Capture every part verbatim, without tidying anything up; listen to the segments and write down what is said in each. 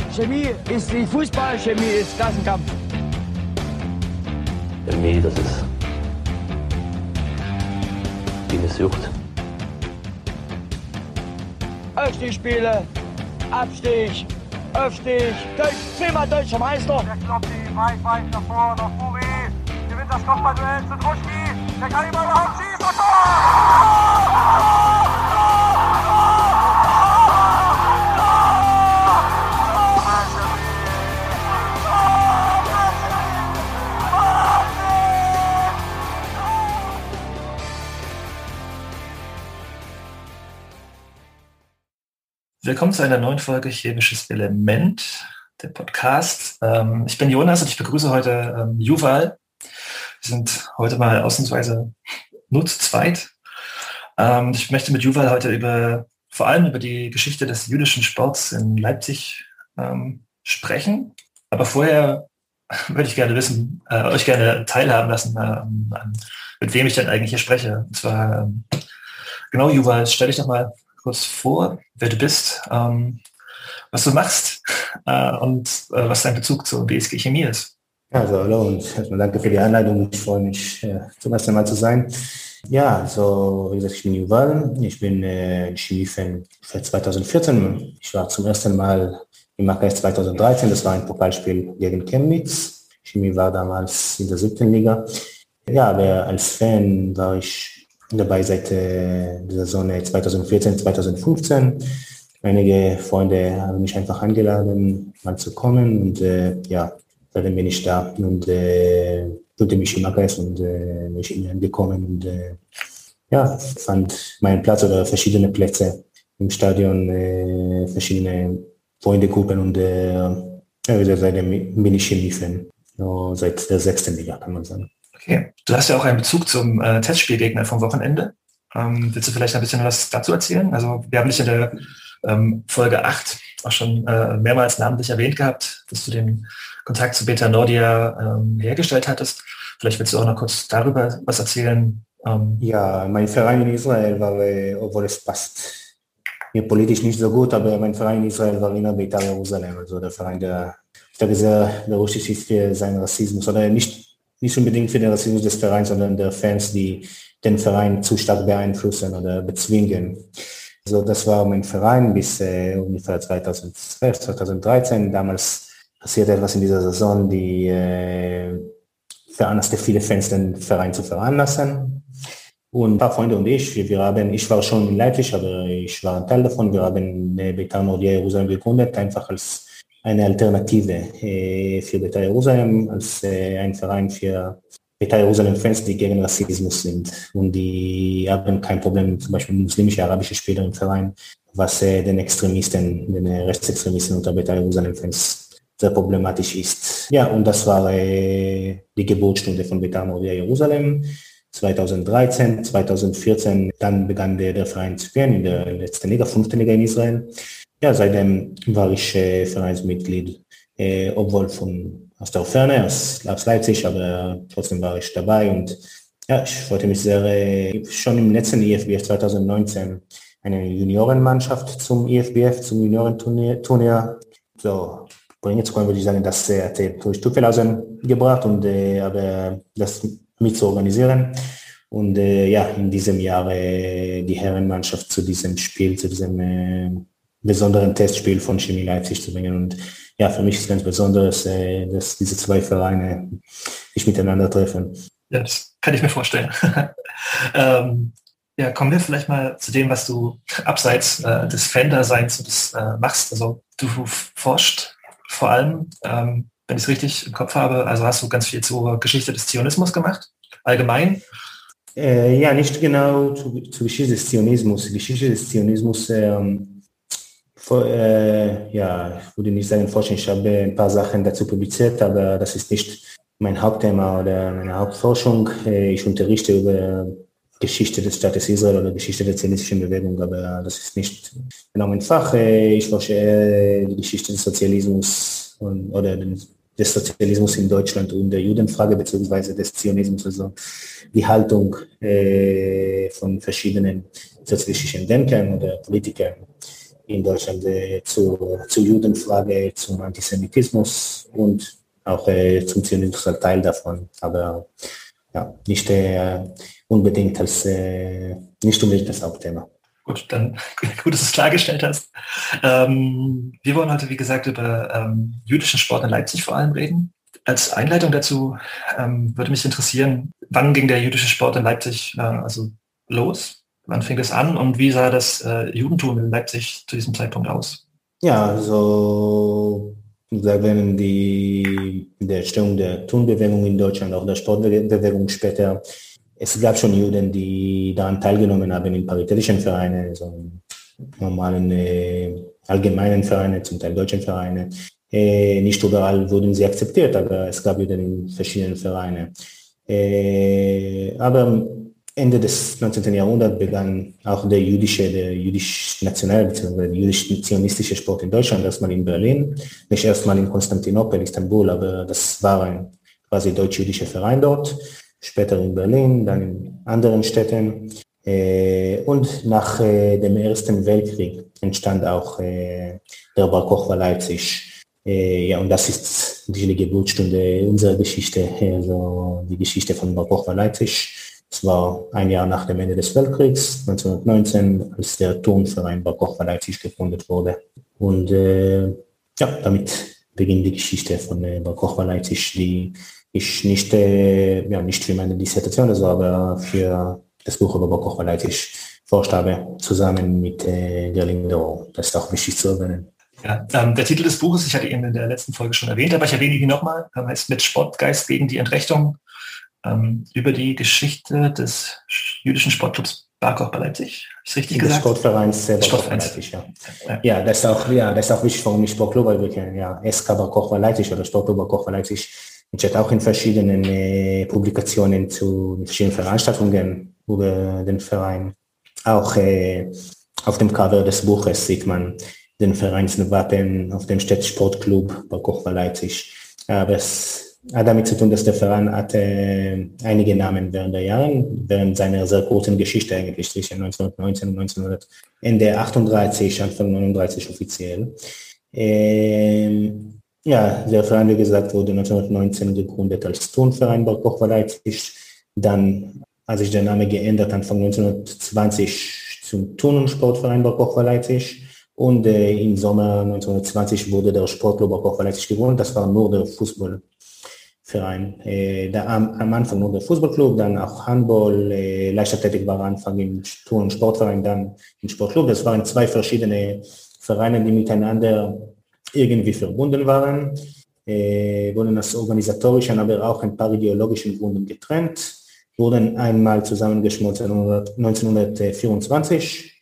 Chemie ist wie Fußball, Chemie ist Klassenkampf. Chemie, das ist wie eine Sucht. Aufstiegsspiele, Abstieg, Aufstieg, Deutsch, zehnmal deutscher Meister. Der Kloppi, weit, weit nach vorne, nach Furi, gewinnt das Kopfballduell zu Druschki, der kann immer überhaupt schießen und Tor! Willkommen zu einer neuen Folge Chemisches Element, der Podcast. Ähm, ich bin Jonas und ich begrüße heute ähm, Yuval. Wir sind heute mal ausnahmsweise nur zu zweit. Ähm, ich möchte mit Yuval heute über vor allem über die Geschichte des jüdischen Sports in Leipzig ähm, sprechen. Aber vorher würde ich gerne wissen, äh, euch gerne teilhaben lassen, ähm, mit wem ich denn eigentlich hier spreche. Und zwar, ähm, genau, Yuval, stell dich doch mal kurz vor, wer du bist, ähm, was du machst äh, und äh, was dein Bezug zur B S G Chemie ist. Also hallo und erstmal danke für die Einladung. Ich freue mich, äh, zum ersten Mal zu sein. Ja, also wie gesagt, ich bin Yuval, ich bin äh, Chemie-Fan seit zweitausendvierzehn. Ich war zum ersten Mal im A K S zweitausenddreizehn, das war ein Pokalspiel gegen Chemnitz. Chemie war damals in der siebten Liga. Ja, aber als Fan war ich dabei seit äh, der Saison zweitausendvierzehn, zweitausendfünfzehn. Einige Freunde haben mich einfach eingeladen, mal zu kommen und äh, ja, seitdem bin ich da und äh, fühlte mich im A K S und äh, mich angekommen und äh, ja, fand meinen Platz oder verschiedene Plätze im Stadion, äh, verschiedene Freundegruppen und äh, ja, seitdem bin ich Chemie-Fan, so seit der sechsten Liga, kann man sagen. Okay, du hast ja auch einen Bezug zum äh, Testspielgegner vom Wochenende. Ähm, willst du vielleicht ein bisschen was dazu erzählen? Also wir haben dich in der ähm, Folge acht auch schon äh, mehrmals namentlich erwähnt gehabt, dass du den Kontakt zu Beta Nordia ähm, hergestellt hattest. Vielleicht willst du auch noch kurz darüber was erzählen. Ähm, ja, mein Verein in Israel war, äh, obwohl es passt mir politisch nicht so gut, aber mein Verein in Israel war immer Beitar Jerusalem, also der Verein, der, der sehr berüchtigt ist für seinen Rassismus, oder nicht Nicht unbedingt für den Rassismus des Vereins, sondern der Fans, die den Verein zu stark beeinflussen oder bezwingen. Also das war mein Verein bis äh, ungefähr zweitausendzwölf, zweitausenddreizehn. Damals passierte etwas in dieser Saison, die äh, veranlasste viele Fans, den Verein zu veranlassen. Und ein paar Freunde und ich, wir haben, ich war schon in Leipzig, aber ich war ein Teil davon. Wir haben äh, Beitar Nordia Jerusalem gegründet, einfach als eine Alternative äh, für Beitar Jerusalem, als äh, ein Verein für Beitar Jerusalem-Fans, die gegen Rassismus sind. Und die haben kein Problem, zum Beispiel muslimische, arabische Spieler im Verein, was äh, den Extremisten, den äh, Rechtsextremisten unter Beitar Jerusalem-Fans sehr problematisch ist. Ja, und das war äh, die Geburtsstunde von Beitar Nordia Jerusalem. zweitausenddreizehn, zweitausendvierzehn, dann begann der, der Verein zu spielen in der letzten Liga, fünften Liga in Israel. Ja, seitdem war ich äh, Vereinsmitglied, äh, obwohl von aus der Ferne, aus, aus Leipzig, aber trotzdem war ich dabei und ja, ich freute mich sehr, äh, schon im letzten I F B F zweitausendneunzehn eine Juniorenmannschaft zum I F B F, zum Juniorenturnier, Turnier. So, jetzt können würde ich sagen, das äh, hat durch Stuffelhausen gebracht und äh, aber das mit zu organisieren. Und äh, ja, in diesem Jahr äh, die Herrenmannschaft zu diesem Spiel, zu diesem äh, besonderen Testspiel von Chemie Leipzig zu bringen. Und ja, für mich ist ganz besonders, äh, dass diese zwei Vereine sich miteinander treffen. Ja, das kann ich mir vorstellen. ähm, ja, kommen wir vielleicht mal zu dem, was du abseits äh, des Fan-Daseins äh, machst. Also du forschst vor allem, ähm, wenn ich es richtig im Kopf habe, also hast du ganz viel zur Geschichte des Zionismus gemacht, allgemein. Äh, ja, nicht genau zur, zur Geschichte des Zionismus. Die Geschichte des Zionismus ähm, Vor, äh, ja, ich würde nicht sagen forschen, ich habe ein paar Sachen dazu publiziert, aber das ist nicht mein Hauptthema oder meine Hauptforschung. Ich unterrichte über Geschichte des Staates Israel oder Geschichte der zionistischen Bewegung, aber das ist nicht genau mein Fach. Ich forsche die Geschichte des Sozialismus und, oder des Sozialismus in Deutschland und der Judenfrage beziehungsweise des Zionismus, also die Haltung äh, von verschiedenen sozialistischen Denkern oder Politikern in Deutschland äh, zur, zur Judenfrage, zum Antisemitismus und auch äh, zum zionistischen Teil davon, aber ja, nicht äh, unbedingt als äh, nicht unbedingt das Hauptthema. Gut, dann gut, dass du es klargestellt hast. Ähm, wir wollen heute, wie gesagt, über ähm, jüdischen Sport in Leipzig vor allem reden. Als Einleitung dazu ähm, würde mich interessieren, wann ging der jüdische Sport in Leipzig äh, also los? Wann fing das an und wie sah das äh, Judentum in Leipzig zu diesem Zeitpunkt aus? Ja, also wenn die in der Entstehung der Turnbewegung in Deutschland, auch der Sportbewegung später, es gab schon Juden, die daran teilgenommen haben in paritätischen Vereinen, so normalen äh, allgemeinen Vereine, zum Teil deutschen Vereine. Äh, nicht überall wurden sie akzeptiert, aber es gab Juden in verschiedenen Vereinen. Äh, aber Ende des neunzehnten. Jahrhunderts begann auch der jüdische, der jüdisch-nationale bzw. jüdisch-zionistische Sport in Deutschland, erstmal in Berlin, nicht erstmal in Konstantinopel, Istanbul, aber das war ein quasi deutsch-jüdischer Verein dort, später in Berlin, dann in anderen Städten. Und nach dem Ersten Weltkrieg entstand auch der Bar Kochba Leipzig. Ja, und das ist die Geburtsstunde unserer Geschichte, also die Geschichte von Bar Kochba Leipzig. Es war ein Jahr nach dem Ende des Weltkriegs, neunzehnhundertneunzehn, als der Turnverein Bar Kochba Leipzig gegründet wurde. Und äh, ja, damit beginnt die Geschichte von äh, Bar Kochba Leipzig, die ich nicht, äh, ja, nicht für meine Dissertation, also aber für das Buch über Bar Kochba Leipzig forscht habe, zusammen mit äh, Gerlin Doro. Das ist auch wichtig zu erwähnen. Ja, ähm, der Titel des Buches, ich hatte ihn in der letzten Folge schon erwähnt, aber ich erwähne ihn nochmal, heißt Mit Sportgeist gegen die Entrechtung. Ähm, über die Geschichte des jüdischen Sportclubs Bar Kochba Leipzig. Habe ich es richtig gesagt? Des Sportvereins Bar Kochba Leipzig, ja. Ja. Ja, das ist auch, ja, das ist auch wichtig, warum nicht Sportclub, weil wir kennen, ja, S K Bar Kochba Leipzig oder Sportclub Bar Kochba Leipzig entsteht auch in verschiedenen äh, Publikationen zu verschiedenen Veranstaltungen über den Verein. Auch äh, auf dem Cover des Buches sieht man den Vereinswappen, auf dem steht Sportclub Bar Kochba Leipzig. Aber es hat damit zu tun, dass der Verein hatte äh, einige Namen während der Jahre, während seiner sehr kurzen Geschichte eigentlich zwischen neunzehnhundertneunzehn und neunzehnhundert, Ende achtunddreißig, Anfang neununddreißig offiziell. Ähm, ja, der Verein, wie gesagt, wurde neunzehnhundertneunzehn gegründet als Turnverein Bar Kochba Leipzig. Dann hat sich der Name geändert, Anfang neunzehnhundertzwanzig zum Turn- und Sportverein Bar Kochba Leipzig. Und äh, im Sommer neunzehnhundertzwanzig wurde der Sportclub Bar Kochba Leipzig gegründet. Das war nur der Fußball. Verein. Äh, da am, am Anfang nur der Fußballclub, dann auch Handball, äh, Leichtathletik war am Anfang im Turn- und Sportverein, dann im Sportclub. Das waren zwei verschiedene Vereine, die miteinander irgendwie verbunden waren, äh, wurden aus organisatorischen, aber auch ein paar ideologischen Gründen getrennt, wurden einmal zusammengeschmolzen neunzehnhundertvierundzwanzig,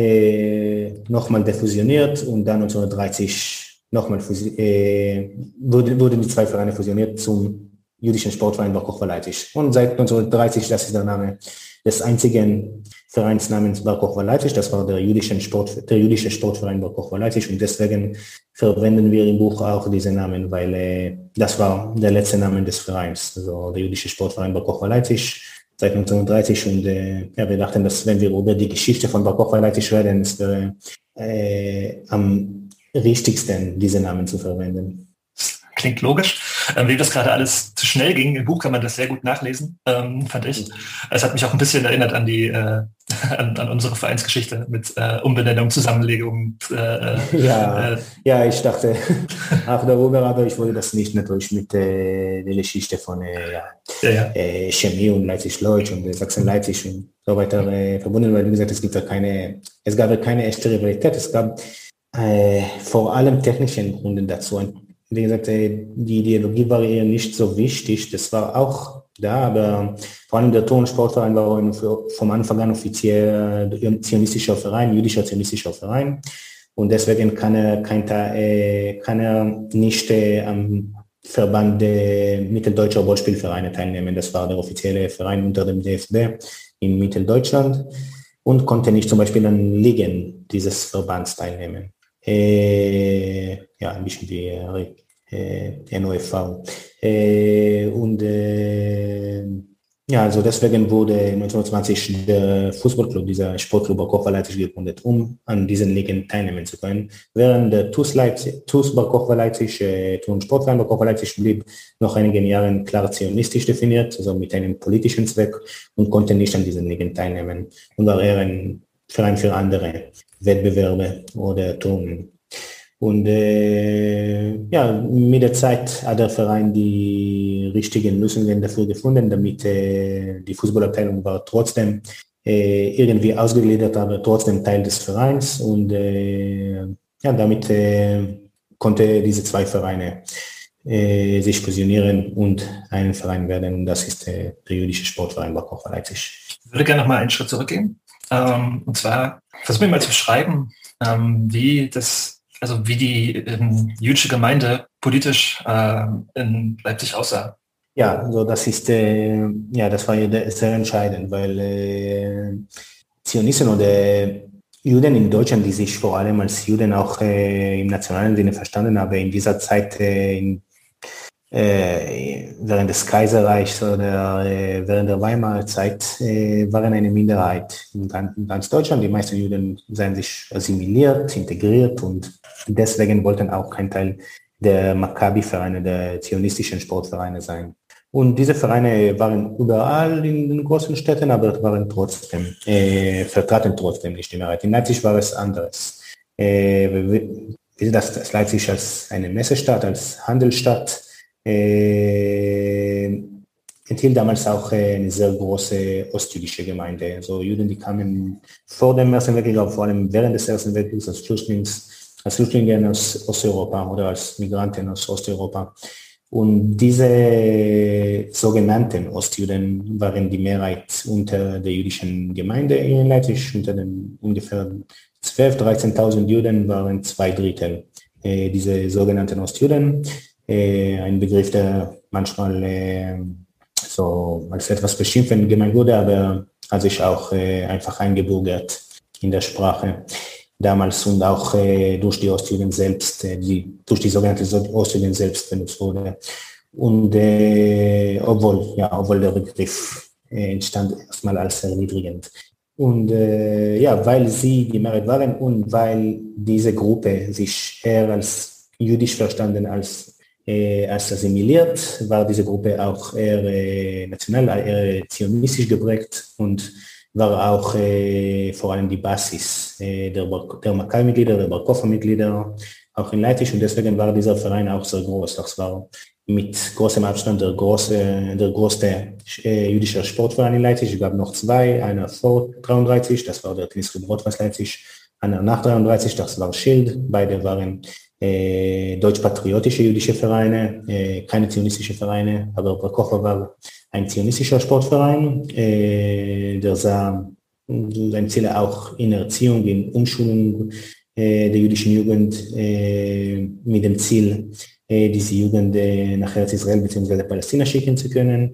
äh, nochmal defusioniert und dann neunzehnhundertdreißig Nochmal äh, wurde, wurden die zwei Vereine fusioniert zum jüdischen Sportverein Bar Kochba Leipzig. Und seit neunzehnhundertdreißig, das ist der Name des einzigen Vereins namens Bar Kochba Leipzig, das war der jüdische, Sport, der jüdische Sportverein Bar Kochba Leipzig. Und deswegen verwenden wir im Buch auch diese Namen, weil äh, das war der letzte Name des Vereins, also der jüdische Sportverein Bar Kochba Leipzig seit neunzehnhundertdreißig. Und äh, ja, wir dachten, dass wenn wir über die Geschichte von Bar Kochba Leipzig reden, es wäre äh, am richtigsten, diese Namen zu verwenden. Klingt logisch. Ähm, wie das gerade alles zu schnell ging, im Buch kann man das sehr gut nachlesen, ähm, fand ich. Es hat mich auch ein bisschen erinnert an die äh, an, an unsere Vereinsgeschichte mit äh, Umbenennung, Zusammenlegung. Äh, ja, äh, ja, ich dachte auch darüber, aber ich wollte das nicht natürlich mit äh, der Geschichte von äh, ja, ja, ja. Äh, Chemie und Leipzig-Leutsch und äh, Sachsen-Leipzig und so weiter äh, verbunden, weil wie gesagt, es gibt ja keine, es gab ja keine echte Rivalität, es gab Äh, vor allem technischen Gründen dazu. Und wie gesagt, äh, die Ideologie war eher nicht so wichtig, das war auch da, aber vor allem der Turn- und Sportverein war vom Anfang an offiziell äh, zionistischer Verein, jüdischer zionistischer Verein und deswegen kann er, kann er, kann er nicht äh, am Verband äh, Mitteldeutscher Ballspielvereine teilnehmen. Das war der offizielle Verein unter dem D F B in Mitteldeutschland und konnte nicht zum Beispiel an Ligen dieses Verbands teilnehmen. Äh, ja, ein bisschen wie äh, N O F V. Äh, und äh, Ja, also deswegen wurde neunzehnhundertzwanzig der Fußballclub, dieser Sportclub Bar Kochba Leipzig gegründet, um an diesen Ligen teilnehmen zu können. Während der T U S Leipzig, T U S Bar Kochba Leipzig, äh, Turnsportverein Bar Kochba Leipzig blieb noch einigen Jahren klar zionistisch definiert, also mit einem politischen Zweck und konnte nicht an diesen Ligen teilnehmen und war eher ein Verein für andere Wettbewerbe oder Turnen. Und äh, ja, mit der Zeit hat der Verein die richtigen Lösungen dafür gefunden, damit äh, die Fußballabteilung war trotzdem äh, irgendwie ausgegliedert, aber trotzdem Teil des Vereins. Und äh, ja, damit äh, konnte diese zwei Vereine äh, sich fusionieren und einen Verein werden. Und das ist äh, der jüdische Sportverein Bar Kochba Leipzig. Ich würde gerne noch mal einen Schritt zurückgehen. Ähm, und zwar versuchen wir mal zu beschreiben, ähm, wie das Also wie die ähm, jüdische Gemeinde politisch äh, in Leipzig aussah. Ja, also das ist äh, ja das war ja sehr entscheidend, weil äh, Zionisten oder Juden in Deutschland, die sich vor allem als Juden auch äh, im nationalen Sinne verstanden haben, in dieser Zeit äh, in, äh, während des Kaiserreichs oder äh, während der Weimarer Zeit äh, waren eine Minderheit in ganz, in ganz Deutschland. Die meisten Juden seien sich assimiliert, integriert und deswegen wollten auch kein Teil der Maccabi-Vereine, der zionistischen Sportvereine sein. Und diese Vereine waren überall in den großen Städten, aber waren trotzdem, äh, vertraten trotzdem nicht die Mehrheit. In Leipzig war es anders. Äh, wir, das, das Leipzig als eine Messestadt, als Handelsstadt, äh, enthielt damals auch eine sehr große ostjüdische Gemeinde. Also Juden, die kamen vor dem Ersten Weltkrieg, aber vor allem während des Ersten Weltkriegs als Flüchtlings als Flüchtlinge aus Osteuropa oder als Migranten aus Osteuropa. Und diese sogenannten Ostjuden waren die Mehrheit unter der jüdischen Gemeinde in Leipzig. Unter den ungefähr zwölftausend, dreizehntausend Juden waren zwei Drittel äh, diese sogenannten Ostjuden. Äh, ein Begriff, der manchmal äh, so als etwas beschimpfend gemeint wurde, aber hat sich auch äh, einfach eingebürgert in der Sprache damals und auch äh, durch die Ostjuden selbst, äh, die durch die sogenannten Ostjuden selbst benutzt wurde. Und äh, obwohl, ja, obwohl der Begriff äh, entstand erstmal als erniedrigend. Und äh, ja, weil sie die Mehrheit waren und weil diese Gruppe sich eher als jüdisch verstanden als äh, als assimiliert, war diese Gruppe auch eher äh, national, eher zionistisch geprägt und war auch äh, vor allem die Basis äh, der, der Maccabi-Mitglieder, der Bar Kochba-Mitglieder, auch in Leipzig. Und deswegen war dieser Verein auch sehr groß. Das war mit großem Abstand der, große, der größte äh, jüdische Sportverein in Leipzig. Es gab noch zwei, einer vor dreiunddreißig, das war der Tennisclub Rot-Weiß Leipzig, einer nach dreiunddreißig, das war Schild. Beide waren äh, deutsch-patriotische jüdische Vereine, äh, keine zionistische Vereine, aber Bar Kochba war ein zionistischer Sportverein, äh, der sah sein Ziel auch in Erziehung, in Umschulung äh, der jüdischen Jugend äh, mit dem Ziel, äh, diese Jugend äh, nach Eretz-Israel bzw. Palästina schicken zu können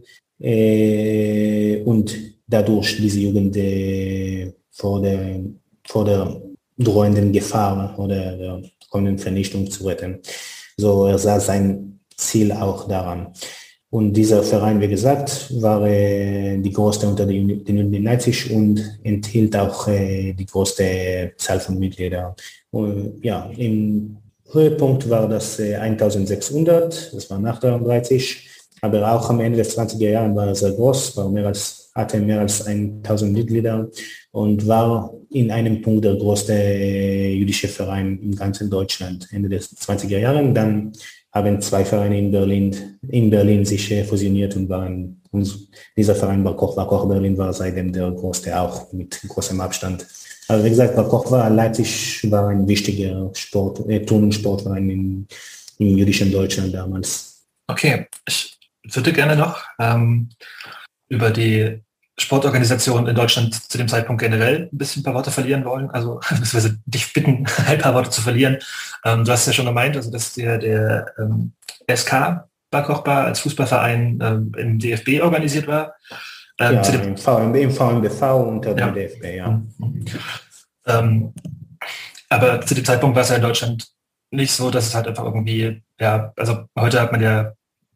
äh, und dadurch diese Jugend äh, vor, der, vor der drohenden Gefahr oder der kommenden Vernichtung zu retten. So er sah sein Ziel auch daran. Und dieser Verein, wie gesagt, war äh, die größte unter den Juden in Leipzig und enthielt auch äh, die größte Zahl von Mitgliedern. Und, ja, im Höhepunkt war das äh, eintausendsechshundert, das war nach dreiunddreißig, aber auch am Ende des zwanziger Jahren war er sehr groß, war mehr als, hatte mehr als tausend Mitglieder und war in einem Punkt der größte äh, jüdische Verein im ganzen Deutschland, Ende des zwanziger Jahren. Dann haben zwei Vereine in Berlin, in Berlin sich äh, fusioniert und waren, und dieser Verein Bar Kochba, Bar Kochba Berlin war seitdem der größte, auch mit großem Abstand. Aber wie gesagt, Bar Kochba Leipzig war ein wichtiger Sport, äh, Turn- und Sportverein im, im jüdischen Deutschland damals. Okay, ich würde gerne noch ähm, über die Sportorganisation in Deutschland zu dem Zeitpunkt generell ein bisschen ein paar Worte verlieren wollen, also beziehungsweise dich bitten, ein paar Worte zu verlieren. Ähm, du hast ja schon gemeint, also dass der, der ähm, S K Bar Kochba als Fußballverein ähm, im D F B organisiert war. Ähm, ja, zu dem, im, v M B, im V M B V unter dem ja. D F B, ja. Mhm. Ähm, aber zu dem Zeitpunkt war es ja in Deutschland nicht so, dass es halt einfach irgendwie, ja, also heute hat man ja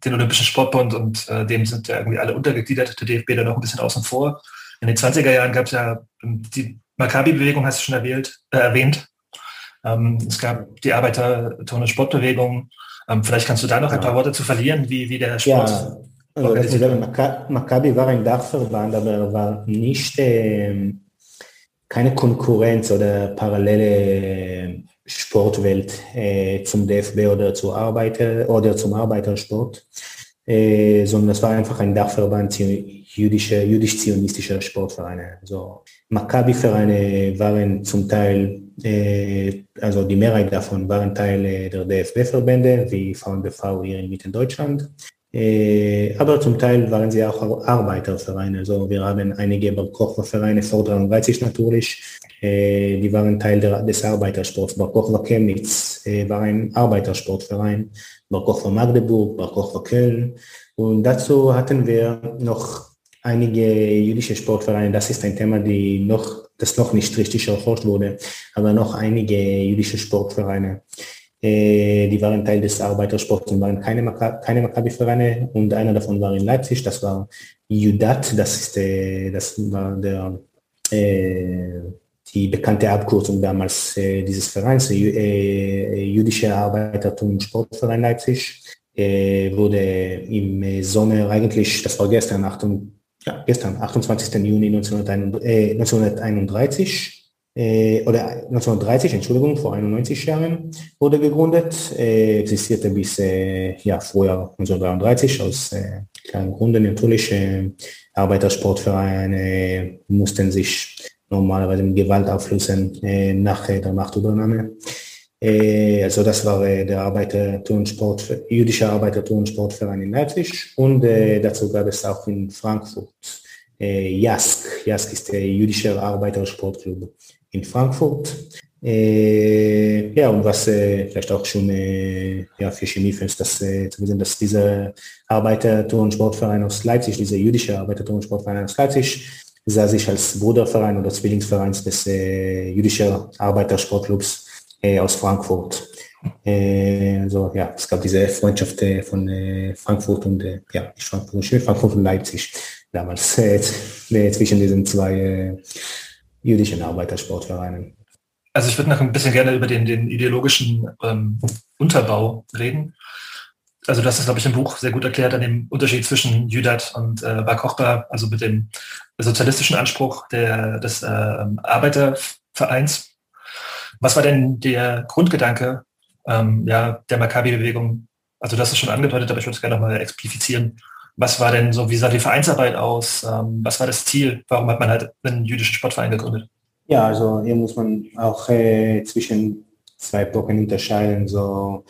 den Olympischen Sportbund und äh, dem sind ja irgendwie alle untergegliedert, der D F B da noch ein bisschen außen vor. In den zwanziger Jahren gab es ja die Maccabi-Bewegung, hast du schon erwähnt. Äh, erwähnt. Ähm, es gab die Arbeiter-Turn- und Sportbewegung. Ähm, vielleicht kannst du da noch ein paar Worte zu verlieren, wie, wie der Sport ja, also das ist, Maccabi war ein Dachverband, aber er war nicht äh, keine Konkurrenz oder parallele Sportwelt äh, zum D F B oder zur Arbeiter oder zum Arbeitersport, äh, sondern es war einfach ein Dachverband jüdische, jüdisch-zionistischer Sportvereine. Also Maccabi-Vereine waren zum Teil, äh, also die Mehrheit davon waren Teile der D F B-Verbände, wie V n B V hier in Mitteldeutschland. Äh, aber zum Teil waren sie auch Arbeitervereine. Also wir haben einige Bar-Kochba-Vereine, vor dreiunddreißig natürlich, äh, die waren Teil der, des Arbeitersports. Bar-Kochba Chemnitz äh, war ein Arbeitersportverein, Bar-Kochba Magdeburg, Bar-Kochba Köln. Und dazu hatten wir noch einige jüdische Sportvereine. Das ist ein Thema, die noch, das noch nicht richtig erforscht wurde, aber noch einige jüdische Sportvereine. Die waren Teil des Arbeitersports und waren keine, Maka- keine Maccabi-Vereine und einer davon war in Leipzig, das war Judat, das, ist, äh, das war der, äh, die bekannte Abkürzung damals äh, dieses Vereins, äh, Jüdische Arbeiter-Turn- und Sportverein Leipzig, äh, wurde im Sommer eigentlich, das war gestern, achtung, ja, gestern, achtundzwanzigsten Juni neunzehnhunderteinunddreißig, Äh, oder neunzehnhundertdreißig, Entschuldigung, vor einundneunzig Jahren wurde gegründet, äh, existierte bis äh, ja, Frühjahr neunzehnhundertdreiunddreißig aus äh, kleinen Gründen natürlich. Äh, Arbeitersportvereine mussten sich normalerweise mit Gewalt auflösen äh, nach äh, der Machtübernahme. Äh, also das war äh, der Arbeiter-Turnsport, jüdische Arbeiter-Turnsportverein in Leipzig und äh, dazu gab es auch in Frankfurt äh, Jask. Jask ist der jüdische Arbeitersportclub in Frankfurt. Äh, ja, und was äh, vielleicht auch schon äh, ja, für Chemiefans das äh, zu wissen, dass dieser Arbeiter-Turnsportverein aus Leipzig, dieser jüdische Arbeiter-Turnsportverein aus Leipzig, sah sich als Bruderverein oder Zwillingsverein des äh, jüdischen Arbeitersportclubs äh, aus Frankfurt. Äh, also ja, es gab diese Freundschaft äh, von äh, Frankfurt und äh, ja, nicht Frankfurt, Frankfurt und Leipzig damals äh, zwischen diesen zwei äh, jüdischen Arbeitersportvereinen. Also ich würde noch ein bisschen gerne über den, den ideologischen ähm, Unterbau reden. Also das ist, glaube ich, im Buch sehr gut erklärt an dem Unterschied zwischen Judat und äh, Bar Kochba, also mit dem sozialistischen Anspruch der, des äh, Arbeitervereins. Was war denn der Grundgedanke ähm, ja, der Maccabi-Bewegung? Also das ist schon angedeutet, aber ich würde es gerne nochmal explizieren. Was war denn so, wie sah die Vereinsarbeit aus? Ähm, was war das Ziel? Warum hat man halt einen jüdischen Sportverein gegründet? Ja, also hier muss man auch äh, zwischen zwei Epochen unterscheiden. So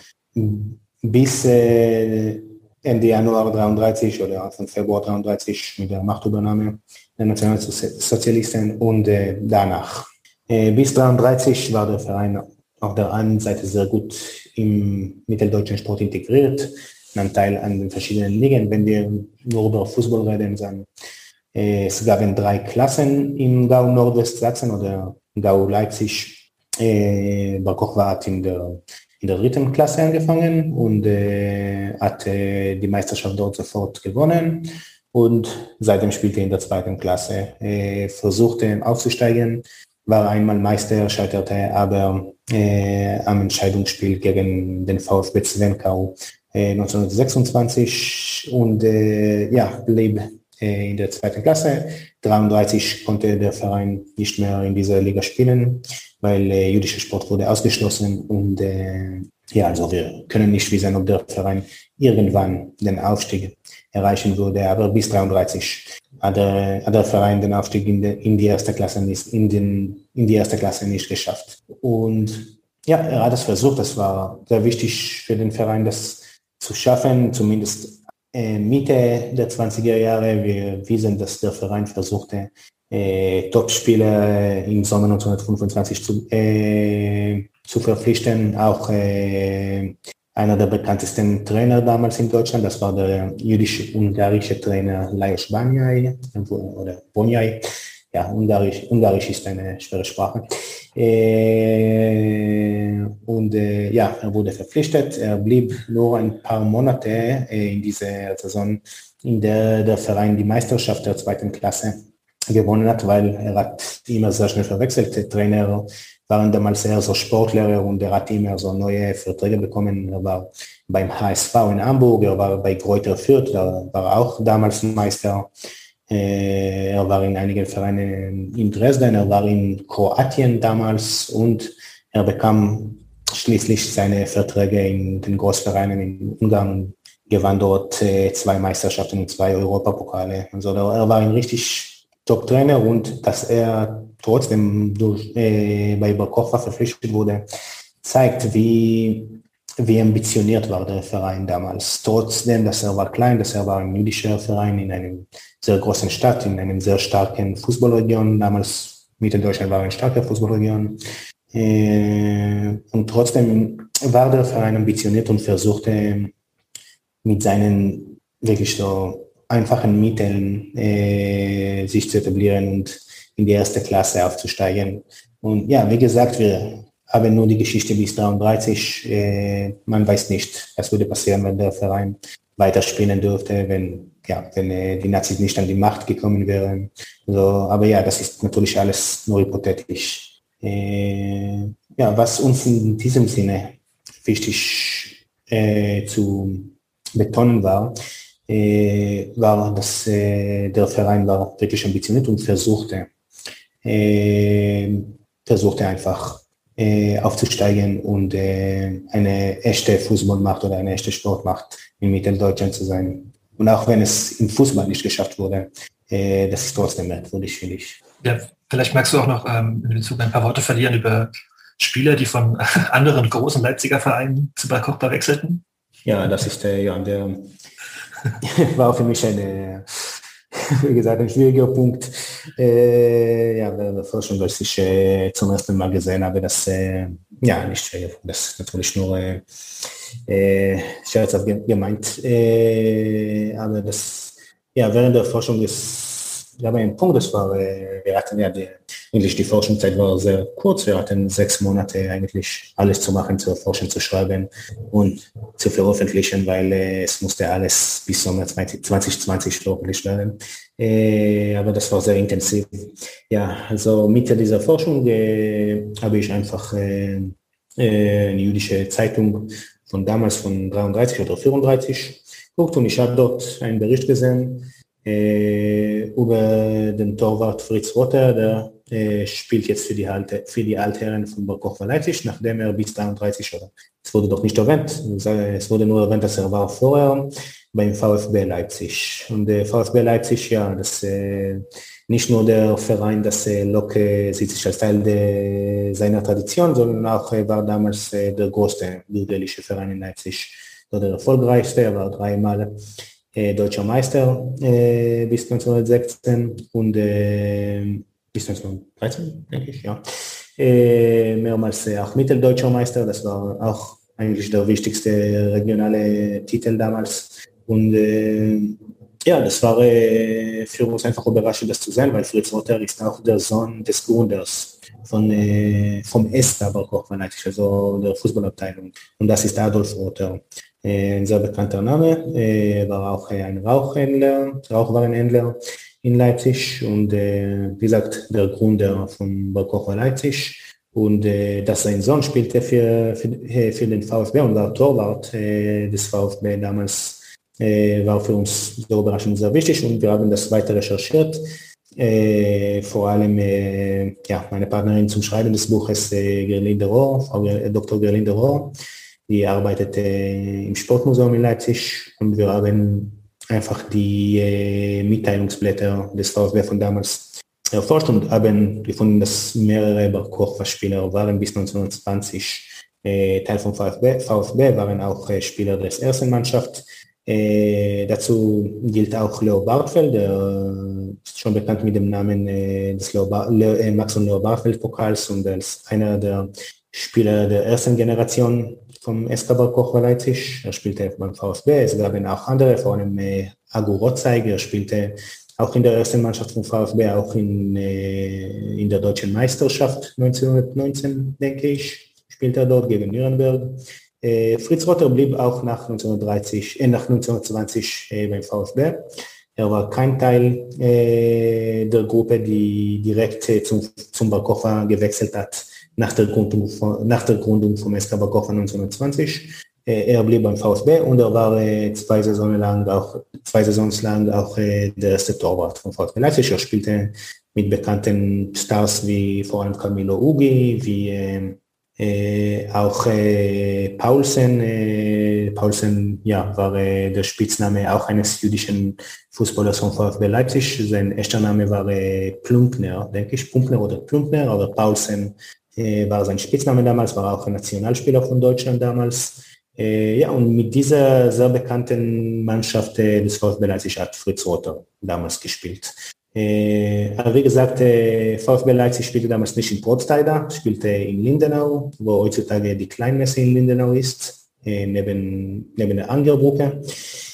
bis äh, Ende Januar dreiunddreißig oder Anfang Februar dreiunddreißig mit der Machtübernahme der Nationalsozialisten und äh, danach. Äh, bis dreiunddreißig war der Verein auf der einen Seite sehr gut im mitteldeutschen Sport integriert, ein Teil an den verschiedenen Ligen. Wenn wir nur über Fußball reden, dann äh, es gab drei Klassen im Gau Nordwestsachsen oder Gau Leipzig. Äh, Bar Kochba hat in der, in der dritten Klasse angefangen und äh, hat äh, die Meisterschaft dort sofort gewonnen und seitdem spielte er in der zweiten Klasse. Äh, versuchte aufzusteigen, war einmal Meister, scheiterte aber äh, am Entscheidungsspiel gegen den VfB Zwickau neunzehnhundertsechsundzwanzig und äh, ja, blieb äh, in der zweiten Klasse. dreiunddreißig konnte der Verein nicht mehr in dieser Liga spielen, weil äh, jüdischer Sport wurde ausgeschlossen und äh, ja, also wir können nicht wissen, ob der Verein irgendwann den Aufstieg erreichen würde, aber bis dreiunddreißig hat der, hat der Verein den Aufstieg in, de, in die erste Klasse nicht, in den, in die erste Klasse nicht geschafft. Und ja, er hat es versucht, das war sehr wichtig für den Verein, das zu schaffen, zumindest äh, Mitte der zwanziger Jahre. Wir wissen, dass der Verein versuchte, äh, Topspieler im Sommer neunzehnhundertfünfundzwanzig zu, äh, zu verpflichten. Auch äh, einer der bekanntesten Trainer damals in Deutschland, das war der jüdisch-ungarische Trainer Lajos Banyai oder Bonyai. ja, Ungarisch, Ungarisch ist eine schwere Sprache. Äh, und äh, ja, er wurde verpflichtet. Er blieb nur ein paar Monate äh, in dieser Saison, in der der Verein die Meisterschaft der zweiten Klasse gewonnen hat, weil er hat immer sehr schnell verwechselt. Die Trainer waren damals eher so Sportlehrer und er hat immer so neue Verträge bekommen. Er war beim H S V in Hamburg, er war bei Greuther Fürth, da war er auch damals Meister. Er war in einigen Vereinen in Dresden, er war in Kroatien damals und er bekam schließlich seine Verträge in den Großvereinen in Ungarn und gewann dort zwei Meisterschaften und zwei Europapokale. Also er war ein richtig Top-Trainer und dass er trotzdem durch, äh, bei Bar Kochba verpflichtet wurde, zeigt, wie, wie ambitioniert war der Verein damals. Trotzdem, dass er war klein, dass er war ein jüdischer Verein in einem sehr großen Stadt, in einem sehr starken Fußballregion. Damals Mitteldeutschland war eine starke Fußballregion. Äh, und trotzdem war der Verein ambitioniert und versuchte mit seinen wirklich so einfachen Mitteln äh, sich zu etablieren und in die erste Klasse aufzusteigen. Und ja, wie gesagt, wir haben nur die Geschichte bis dreiunddreißig. Äh, man weiß nicht, was würde passieren, wenn der Verein weiter spielen dürfte, wenn ja, wenn äh, die Nazis nicht an die Macht gekommen wären. Also, aber ja, das ist natürlich alles nur hypothetisch. Äh, ja, was uns in diesem Sinne wichtig äh, zu betonen war, äh, war, dass äh, der Verein war wirklich ambitioniert und versuchte, äh, versuchte einfach äh, aufzusteigen und äh, eine echte Fußballmacht oder eine echte Sportmacht in Mitteldeutschland zu sein. Und auch wenn es im Fußball nicht geschafft wurde, äh, das ist trotzdem merkwürdig, finde ich. Ja, vielleicht magst du auch noch ähm, in Bezug ein paar Worte verlieren über Spieler, die von anderen großen Leipziger Vereinen zu Bar Kochba wechselten. Ja, das ist äh, ja, der war für mich eine, wie gesagt, ein schwieriger Punkt. Äh, ja, der Forschung, dass ich äh, zum ersten Mal gesehen habe, dass, äh, ja, nicht schwierig, das ist natürlich nur äh, äh, scherzhaft gemeint, äh, aber das, ja, während der Forschung ist, ich glaube, ein Punkt, das war, äh, wir hatten ja, die, eigentlich die Forschungszeit war sehr kurz, wir hatten sechs Monate eigentlich alles zu machen, zu forschen, zu schreiben und zu veröffentlichen, weil äh, es musste alles bis Sommer zwanzig zwanzig veröffentlicht werden. Äh, aber das war sehr intensiv. Ja, also mit dieser Forschung äh, habe ich einfach äh, äh, eine jüdische Zeitung von damals, von dreiunddreißig oder vierunddreißig, geguckt und ich habe dort einen Bericht gesehen äh, über den Torwart Fritz Rother, der äh, spielt jetzt für die, Alte, für die Altherren von Bar Kochba Leipzig, nachdem er bis dreiunddreißig oder es wurde doch nicht erwähnt, es wurde nur erwähnt, dass er war vorher beim VfB Leipzig. Und der VfB Leipzig, ja, das äh, nicht nur der Verein, das äh, Locke sieht sich als Teil de, seiner Tradition, sondern auch äh, war damals äh, der größte bürgerliche Verein in Leipzig. So der erfolgreichste, er war dreimal äh, deutscher Meister äh, bis neunzehnhundertsechzehn und äh, bis neunzehnhundertdreizehn, denke ich, ja. Äh, mehrmals äh, auch Mitteldeutscher Meister, das war auch eigentlich der wichtigste regionale Titel damals. Und äh, ja, das war äh, für uns einfach überraschend, das zu sehen, weil Fritz Rother ist auch der Sohn des Gründers von, äh, vom ESTA Bar Kochba Leipzig, also der Fußballabteilung. Und das ist Adolf Rother. Äh, ein sehr bekannter Name, äh, war auch äh, ein Rauchhändler, Rauchwarenhändler in Leipzig und äh, wie gesagt, der Gründer von Bar Kochba Leipzig. Und äh, dass sein Sohn spielte für, für, für den VfB und war Torwart äh, des VfB damals, äh, war für uns so überraschend sehr wichtig und wir haben das weiter recherchiert. Äh, vor allem äh, ja, meine Partnerin zum Schreiben des Buches, äh, Gerlinde Rohr, Frau Doktor Gerlinde Rohr, die arbeitet äh, im Sportmuseum in Leipzig und wir haben einfach die äh, Mitteilungsblätter des VfB von damals erforscht und haben gefunden, dass mehrere Bar Kochba-Spieler waren bis neunzehnhundertzwanzig äh, Teil vom VfB. VfB waren auch äh, Spieler des ersten Mannschaft. Äh, dazu gilt auch Leo Bartfeld, der äh, ist schon bekannt mit dem Namen äh, des Leo Bar- Le- äh, Max und Leo Bartfeld-Pokals und als einer der Spieler der ersten Generation vom S K Bar Kochba Leipzig. Er spielte beim VfB, es gab auch andere, vor allem äh, Agu Rotzeiger, er spielte auch in der ersten Mannschaft von VfB, auch in, äh, in der deutschen Meisterschaft neunzehnhundertneunzehn, denke ich, spielt er dort gegen Nürnberg. Äh, Fritz Rotter blieb auch nach neunzehnhundertdreißig, äh, nach neunzehnhundertzwanzig äh, beim VfB. Er war kein Teil äh, der Gruppe, die direkt äh, zum, zum Bar Kochba gewechselt hat, nach der Gründung von, nach der Gründung vom S K Bar Kochba neunzehnhundertzwanzig. Äh, er blieb beim VfB und er war äh, zwei Saisonen lang auch, zwei Saisons lang auch äh, der erste Torwart vom VfB Leipzig. Er spielte mit bekannten Stars wie vor allem Camilo Ugi, wie äh, Äh, auch äh, Paulsen, äh, Paulsen ja, war äh, der Spitzname auch eines jüdischen Fußballers von VfB Leipzig. Sein echter Name war äh, Plumpner, denke ich, Plumpner oder Plumpner, aber Paulsen äh, war sein Spitzname damals, war auch ein Nationalspieler von Deutschland damals. Äh, ja, und mit dieser sehr bekannten Mannschaft äh, des VfB Leipzig hat Fritz Rotter damals gespielt. Äh, aber wie gesagt, äh, VfB Leipzig spielte damals nicht in Probstheida, spielte in Lindenau, wo heutzutage die Kleinmesse in Lindenau ist, äh, neben, neben der Angerbrücke.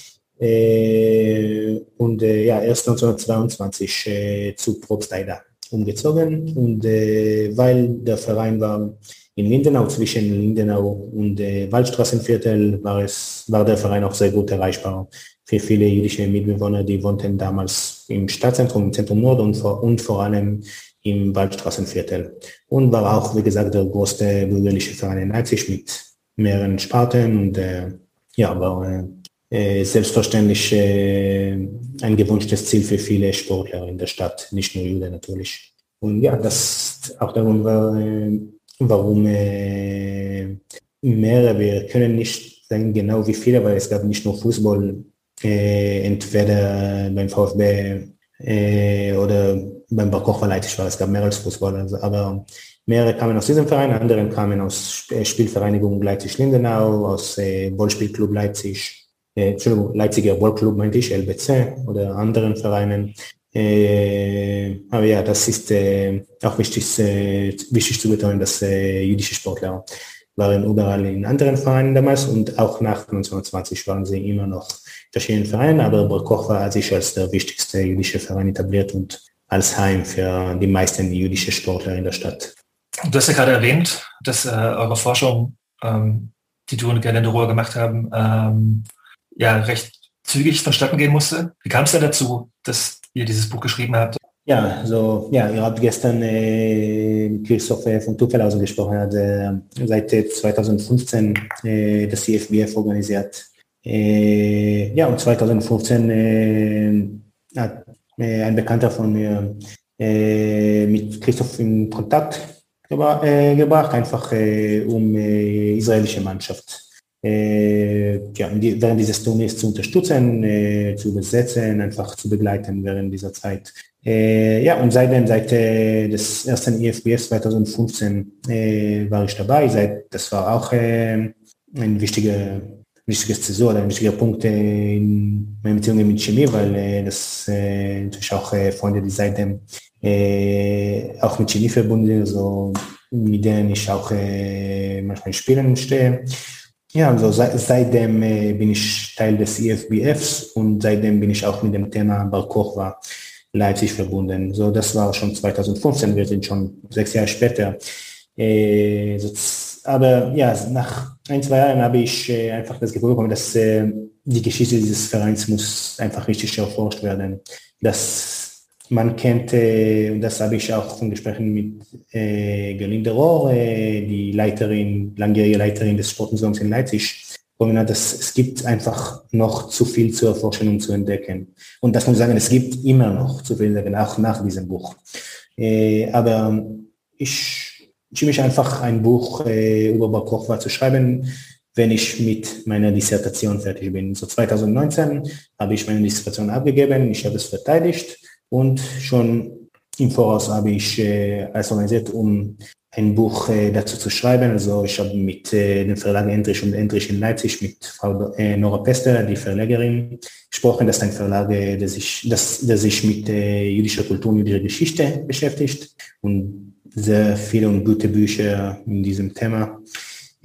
Äh, und äh, ja, erst neunzehnhundertzweiundzwanzig äh, zu Probstheida umgezogen. Und äh, weil der Verein war in Lindenau, zwischen Lindenau und äh, Waldstraßenviertel, war, es, war der Verein auch sehr gut erreichbar für viele jüdische Mitbewohner, die wohnten damals im Stadtzentrum, im Zentrum Nord und vor, und vor allem im Waldstraßenviertel. Und war auch, wie gesagt, der größte bürgerliche Verein in Leipzig mit mehreren Sparten und äh, ja, war äh, selbstverständlich äh, ein gewünschtes Ziel für viele Sportler in der Stadt, nicht nur Juden natürlich. Und ja, das auch darum war, äh, warum äh, mehrere, wir können nicht sagen genau wie viele, weil es gab nicht nur Fußball, Äh, entweder beim VfB äh, oder beim Bar Kochba Leipzig war, es gab mehr als Fußball, also, aber mehrere kamen aus diesem Verein, andere kamen aus Spielvereinigung Leipzig-Lindenau, aus äh, Ballspielclub Leipzig, äh, Entschuldigung, Leipziger Ballclub meinte ich, L B C oder anderen Vereinen. Äh, aber ja, das ist äh, auch wichtig, äh, wichtig zu betonen, dass äh, jüdische Sportler waren überall in anderen Vereinen damals und auch nach neunzehnhundertzwanzig waren sie immer noch verschiedenen Vereinen, aber Bar Kochba hat sich als der wichtigste jüdische Verein etabliert und als Heim für die meisten jüdischen Sportler in der Stadt. Du hast ja gerade erwähnt, dass äh, eure Forschung, ähm, die du und Gerlinde Rohr gemacht haben, ähm, ja recht zügig vonstatten gehen musste. Wie kam es denn dazu, dass ihr dieses Buch geschrieben habt? Ja, so, ja, ihr habt gestern äh, mit Christoph äh, von Tuckelhausen gesprochen, hat äh, seit äh, zweitausendfünfzehn äh, das C F B F organisiert. Äh, ja, und zweitausendfünfzehn äh, hat äh, ein Bekannter von mir äh, mit Christoph in Kontakt gebra- äh, gebracht, einfach äh, um äh, israelische Mannschaft äh, ja, die, während dieses Turniers zu unterstützen, äh, zu übersetzen, einfach zu begleiten während dieser Zeit. Äh, ja, und seitdem, seit äh, des ersten I F B F zweitausendfünfzehn äh, war ich dabei. Seit, das war auch äh, ein wichtiger, wichtiges Zäsur, ein wichtiger Punkt äh, in meinen Beziehungen mit Chemie, weil äh, das äh, natürlich auch äh, Freunde, die seitdem äh, auch mit Chemie verbunden sind, also mit denen ich auch äh, manchmal in Spielen stehe. Ja, also seit, seitdem äh, bin ich Teil des I F B Fs und seitdem bin ich auch mit dem Thema Bar Kochba Leipzig verbunden. So, das war schon zweitausendfünfzehn, wir sind schon sechs Jahre später. Äh, so, aber ja, nach ein, zwei Jahren habe ich äh, einfach das Gefühl bekommen, dass äh, die Geschichte dieses Vereins muss einfach richtig erforscht werden. Dass man kennt, äh, und das habe ich auch von Gesprächen mit äh, Gerlinde Rohr, äh, die Leiterin, langjährige Leiterin des Sportmuseums in Leipzig, dass es gibt einfach noch zu viel zu erforschen und zu entdecken. Und das muss ich sagen, es gibt immer noch zu viel zu entdecken, auch nach diesem Buch. Äh, aber ich schiebe mich einfach ein Buch äh, über Bar Kochba zu schreiben, wenn ich mit meiner Dissertation fertig bin. So zweitausendneunzehn habe ich meine Dissertation abgegeben, ich habe es verteidigt und schon im Voraus habe ich äh, alles organisiert, um ein Buch äh, dazu zu schreiben. Also ich habe mit äh, dem Verlag Endrich und Endrich in Leipzig mit Frau äh, Nora Pester, die Verlegerin, gesprochen. Das ist ein Verlag, äh, der, sich, das, der sich mit äh, jüdischer Kultur und jüdischer Geschichte beschäftigt und sehr viele und gute Bücher in diesem Thema.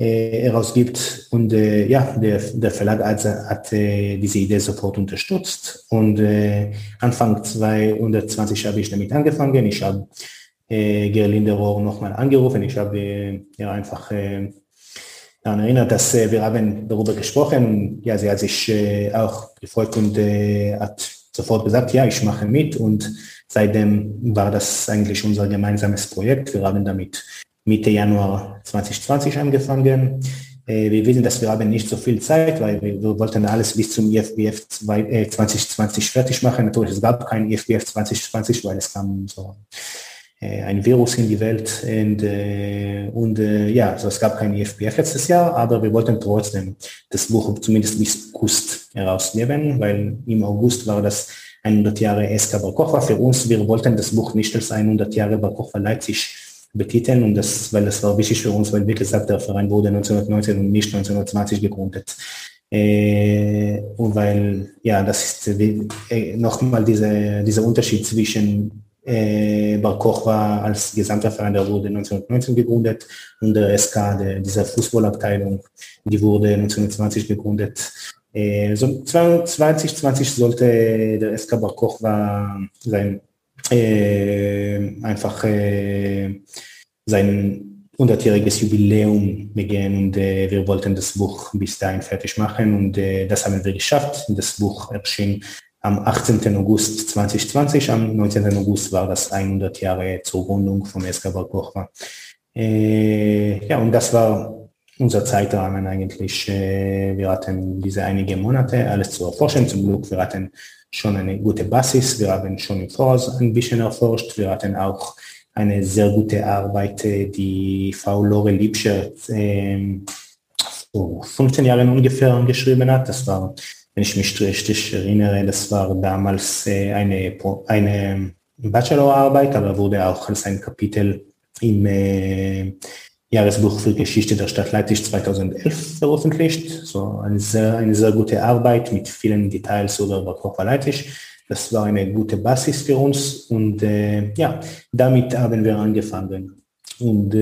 äh, herausgibt. Und äh, ja, der, der Verlag hat, hat äh, diese Idee sofort unterstützt. Und äh, Anfang zweitausendzwanzig habe ich damit angefangen. Ich habe äh, Gerlinde Rohr nochmal angerufen. Ich habe äh, ja einfach äh, daran erinnert, dass äh, wir haben darüber gesprochen. Und ja, sie hat sich äh, auch gefreut und äh, hat sofort gesagt, ja, ich mache mit. Und seitdem war das eigentlich unser gemeinsames Projekt. Wir haben damit Mitte Januar zwanzig zwanzig angefangen. Äh, wir wissen, dass wir haben nicht so viel Zeit, weil wir, wir wollten alles bis zum I F B F zwanzig zwanzig fertig machen. Natürlich, es gab kein I F B F zwanzig zwanzig, weil es kam so äh, ein Virus in die Welt. Und, äh, und äh, ja, also es gab kein I F B F letztes Jahr, aber wir wollten trotzdem das Buch zumindest bis August herausgeben, weil im August war das hundert Jahre S K Bar Kochba. Für uns, wir wollten das Buch nicht als hundert Jahre Bar Kochba Leipzig betiteln, und das, weil das war wichtig für uns, weil wie gesagt, der Verein wurde neunzehnhundertneunzehn und nicht neunzehnhundertzwanzig gegründet. Äh, und weil, ja, das ist äh, nochmal diese, dieser Unterschied zwischen äh, Bar Kochba als gesamter Verein, der wurde neunzehnhundertneunzehn gegründet, und der S K, der, dieser Fußballabteilung, die wurde neunzehnhundertzwanzig gegründet. Äh, so zwanzig zwanzig sollte der S K Bar Kochba sein Äh, einfach äh, sein hundertjähriges Jubiläum begehen, und äh, wir wollten das Buch bis dahin fertig machen, und äh, das haben wir geschafft. Das Buch erschien am achtzehnten August zwanzig zwanzig, am neunzehnten August war das hundert Jahre zur Gründung vom S K Bar Kochba. Äh, ja, und das war unser Zeitrahmen eigentlich. Äh, wir hatten diese einige Monate alles zu erforschen. Zum Glück, wir hatten schon eine gute Basis. Wir haben schon im Voraus ein bisschen erforscht. Wir hatten auch eine sehr gute Arbeit, die Frau Lore Liebscher äh, vor fünfzehn Jahren ungefähr geschrieben hat. Das war, wenn ich mich richtig erinnere, das war damals äh, eine, eine Bachelorarbeit, aber wurde auch als ein Kapitel im äh, Jahresbuch für Geschichte der Stadt Leipzig zweitausendelf veröffentlicht. So eine sehr, eine sehr gute Arbeit mit vielen Details über Bar Kochba Leipzig. Das war eine gute Basis für uns, und äh, ja, damit haben wir angefangen. Und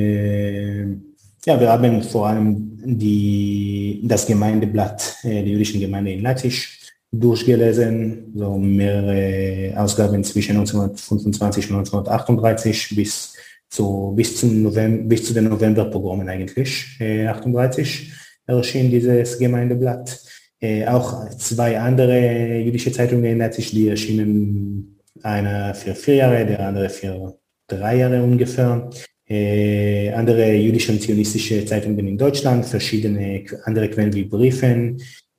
äh, ja, wir haben vor allem die, das Gemeindeblatt äh, der jüdischen Gemeinde in Leipzig durchgelesen, so mehrere Ausgaben zwischen neunzehnhundertfünfundzwanzig und neunzehnhundertachtunddreißig bis So bis zum November, bis zu den Novemberpogromen eigentlich, äh, achtunddreißig erschien dieses Gemeindeblatt. Äh, auch zwei andere jüdische Zeitungen in Leipzig, die erschienen, einer für vier Jahre, der andere für drei Jahre ungefähr. Äh, andere jüdische und zionistische Zeitungen in Deutschland, verschiedene andere Quellen wie Briefen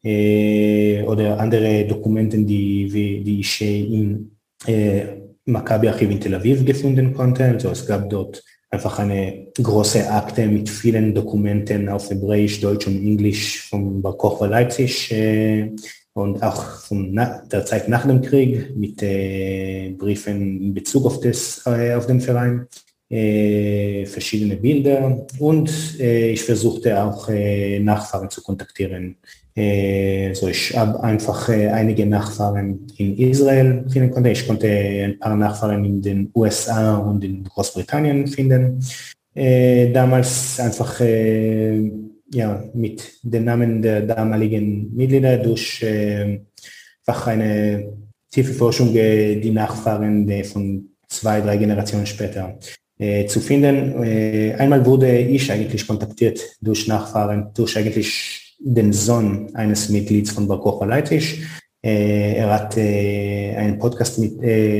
äh, oder andere Dokumenten, die, die ich in äh, Maccabi Archiv in Tel Aviv gefunden konnte. Also es gab dort einfach eine große Akte mit vielen Dokumenten auf Hebräisch, Deutsch und Englisch vom Bar Kochba Leipzig äh, und auch von der Zeit nach dem Krieg mit äh, Briefen in Bezug auf, das, äh, auf den Verein, äh, verschiedene Bilder, und äh, ich versuchte auch äh, Nachfahren zu kontaktieren. Äh, so ich habe einfach äh, einige Nachfahren in Israel finden konnte. Ich konnte ein paar Nachfahren in den U S A und in Großbritannien finden. Äh, damals einfach äh, ja, mit den Namen der damaligen Mitglieder durch äh, einfach eine tiefe Forschung, äh, die Nachfahren äh, von zwei, drei Generationen später äh, zu finden. Äh, einmal wurde ich eigentlich kontaktiert durch Nachfahren, durch eigentlich den Sohn eines Mitglieds von Bar Kochba Leipzig. Äh, er hat äh, einen Podcast mit,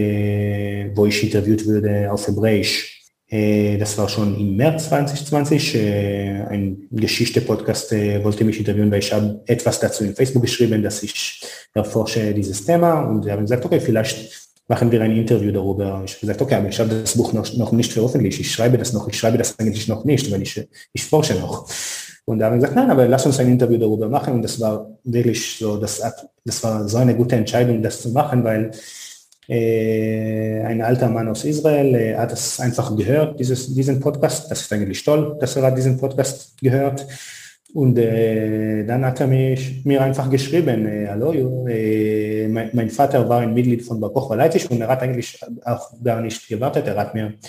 äh, wo ich interviewt wurde auf Hebräisch. Äh, das war schon im März zwanzig zwanzig. Äh, ein Geschichte-Podcast äh, wollte mich interviewen, weil ich habe etwas dazu in Facebook geschrieben, dass ich erforsche dieses Thema, und wir haben gesagt, okay, vielleicht machen wir ein Interview darüber. Ich habe gesagt, okay, aber ich habe das Buch noch, noch nicht veröffentlicht. Ich schreibe das noch, ich schreibe das eigentlich noch nicht, weil ich, ich forsche noch. Und da haben wir gesagt, nein, aber lass uns ein Interview darüber machen. Und das war wirklich so, das, das war so eine gute Entscheidung, das zu machen, weil äh, ein alter Mann aus Israel äh, hat das einfach gehört, dieses, diesen Podcast. Das ist eigentlich toll, dass er diesen Podcast gehört. Und äh, dann hat er mich, mir einfach geschrieben, äh, hallo, äh, mein, mein Vater war ein Mitglied von Bar Kochba Leipzig, und er hat eigentlich auch gar nicht gewartet. Er hat mir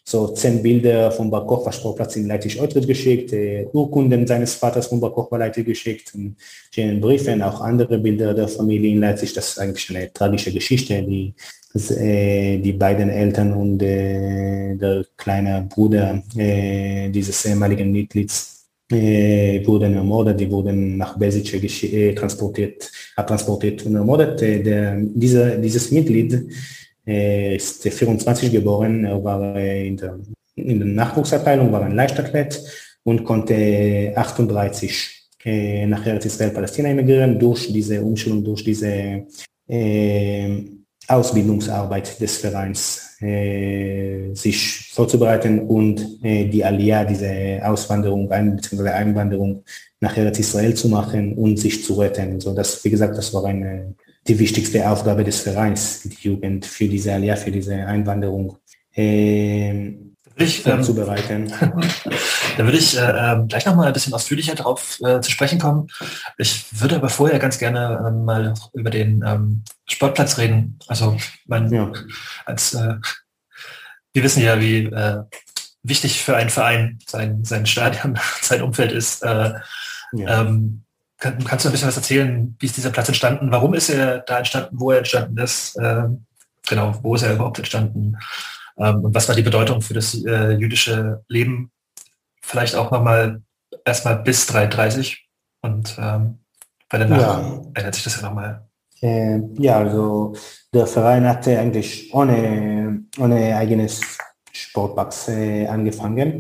so zehn Bilder vom Bar Kochba Sportplatz in Leipzig-Eutrich geschickt, äh, Urkunden seines Vaters vom Bar Kochba Leipzig geschickt, und Briefe, auch andere Bilder der Familie in Leipzig. Das ist eigentlich eine tragische Geschichte, die, äh, die beiden Eltern und äh, der kleine Bruder äh, dieses ehemaligen Mitglieds äh, wurden ermordet, die wurden nach Besice äh, transportiert, abtransportiert und ermordet. Äh, der, dieser, dieses Mitglied Er ist vierundzwanzig geboren, er war in der, in der Nachwuchsabteilung, war ein Leichtathlet und konnte achtunddreißig äh, nach Israel-Palästina emigrieren, durch diese Umschulung, durch diese äh, Ausbildungsarbeit des Vereins äh, sich vorzubereiten und äh, die Aliyah, diese Auswanderung, ein, bzw. Einwanderung nach Israel zu machen und sich zu retten. So, das, wie gesagt, das war eine die wichtigste Aufgabe des Vereins, die Jugend für diese Aliyah, für diese Einwanderung äh, ich, vorzubereiten. Ähm, da würde ich äh, gleich noch mal ein bisschen ausführlicher darauf äh, zu sprechen kommen. Ich würde aber vorher ganz gerne äh, mal über den ähm, Sportplatz reden. Also mein, ja. als äh, wir wissen ja, wie äh, wichtig für einen Verein sein, sein Stadion, sein Umfeld ist. Äh, ja. ähm, Kann, kannst du ein bisschen was erzählen, wie ist dieser Platz entstanden? Warum ist er da entstanden, wo er entstanden ist? Ähm, genau, wo ist er überhaupt entstanden? Ähm, und was war die Bedeutung für das äh, jüdische Leben? Vielleicht auch nochmal erstmal bis dreiunddreißig und ähm, bei der Nacht ja. ändert sich das ja nochmal. Äh, ja, also der Verein hatte eigentlich ohne, ohne eigenes Sportplatz äh, angefangen.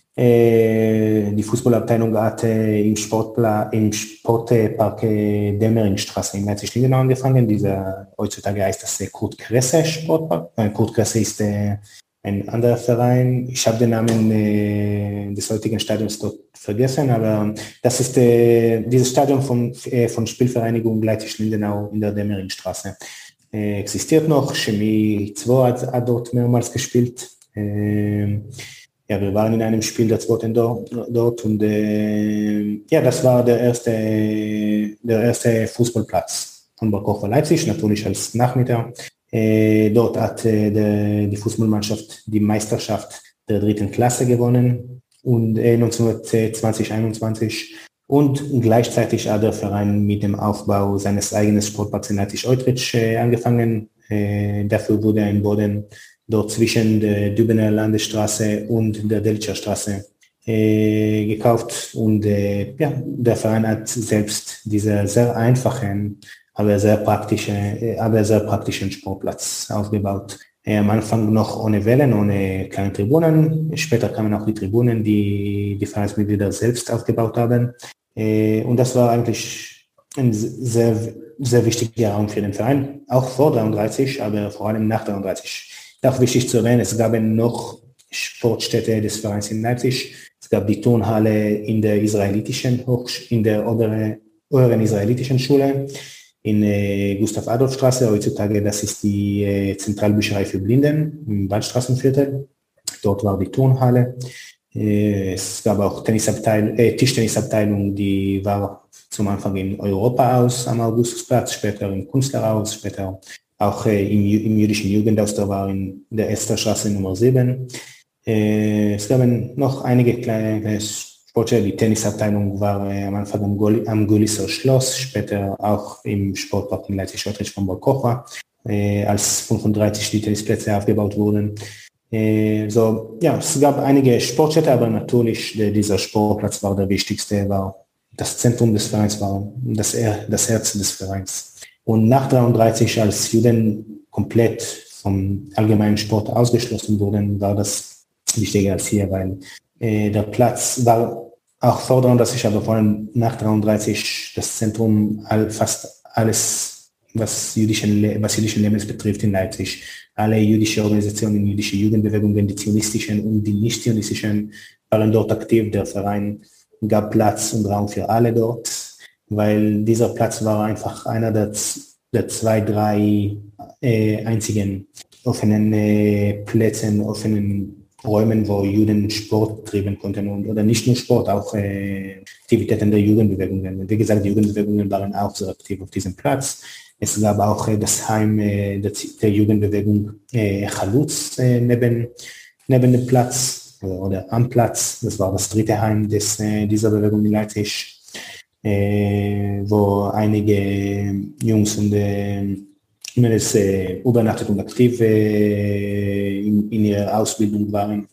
Die Fußballabteilung hatte im, Sportpla- im Sportpark Dämmeringstraße in Leipzig-Lindenau angefangen. Dieser, heutzutage heißt das Kurt Kresse Sportpark. Kurt Kresse ist ein anderer Verein. Ich habe den Namen äh, des heutigen Stadions dort vergessen, aber das ist äh, dieses Stadion von, äh, von Spielvereinigung Leipzig-Lindenau in der Dämmeringstraße. Äh, existiert noch. Chemie zwei hat, hat dort mehrmals gespielt. Äh, Ja, wir waren in einem Spiel der zweiten dort und äh, ja, das war der erste, der erste Fußballplatz von Bar Kochba Leipzig, natürlich als Nachmieter. Äh, dort hat äh, der, die Fußballmannschaft die Meisterschaft der dritten Klasse gewonnen und äh, neunzehnhundertzwanzig einundzwanzig und gleichzeitig hat der Verein mit dem Aufbau seines eigenen Sportplatzes in Leipzig-Eutrich äh, angefangen. Äh, dafür wurde ein Boden dort zwischen der Dübener Landesstraße und der Delitscher Straße äh, gekauft und äh, ja, der Verein hat selbst diesen sehr einfachen, aber sehr praktischen, äh, aber sehr praktischen Sportplatz aufgebaut. Äh, am Anfang noch ohne Wellen, ohne kleine Tribunen. Später kamen auch die Tribunen, die die Vereinsmitglieder selbst aufgebaut haben. Äh, und das war eigentlich ein sehr, sehr wichtiger Raum für den Verein, auch vor dreiunddreißig, aber vor allem nach dreiunddreißig. Auch wichtig zu erwähnen, es gab noch Sportstätte des Vereins in Leipzig. Es gab die Turnhalle in der israelitischen Hochsch- in der oberen, oberen israelitischen Schule in äh, Gustav-Adolf-Straße. Heutzutage, das ist die äh, Zentralbücherei für Blinden im Waldstraßenviertel. Dort war die Turnhalle. Äh, es gab auch Tennisabteilung, äh, Tischtennisabteilung, die war zum Anfang in Europahaus am Augustusplatz, später im Künstlerhaus, später auch äh, im, im jüdischen Jugendhaus, da war in der Esterstraße Nummer sieben. Äh, es gab noch einige kleine Sportstätten. Die Tennisabteilung war äh, am Anfang am, Gol- am Gölisser Schloss, später auch im Sportpark in Leipzig-Eutrich von Bar Kochba, äh, als fünfunddreißig die Tennisplätze aufgebaut wurden. Äh, so, ja, es gab einige Sportstätten, aber natürlich der, dieser Sportplatz war der wichtigste, war das Zentrum des Vereins, war das, das Herz des Vereins. Und nach dreiunddreißig, als Juden komplett vom allgemeinen Sport ausgeschlossen wurden, war das wichtiger als hier, weil äh, der Platz war auch vor dreiunddreißig, aber vor allem nach dreiunddreißig das Zentrum all, fast alles, was jüdischen, was jüdischen Lebens betrifft in Leipzig. Alle jüdische Organisationen, jüdische Jugendbewegungen, die zionistischen und die nicht zionistischen, waren dort aktiv. Der Verein gab Platz und Raum für alle dort, weil dieser Platz war einfach einer der, der zwei, drei äh, einzigen offenen äh, Plätzen, offenen Räumen, wo Juden Sport treiben konnten und, oder nicht nur Sport, auch äh, Aktivitäten der Jugendbewegungen. Wie gesagt, die Jugendbewegungen waren auch sehr aktiv auf diesem Platz. Es gab auch äh, das Heim äh, der, der Jugendbewegung äh, Chalutz äh, neben neben dem Platz oder, oder am Platz. Das war das dritte Heim des, äh, dieser Bewegung in Leipzig, äh, wo einige Jungs und äh, Mädels äh, übernachtet und aktiv äh, in, in ihrer Ausbildung waren.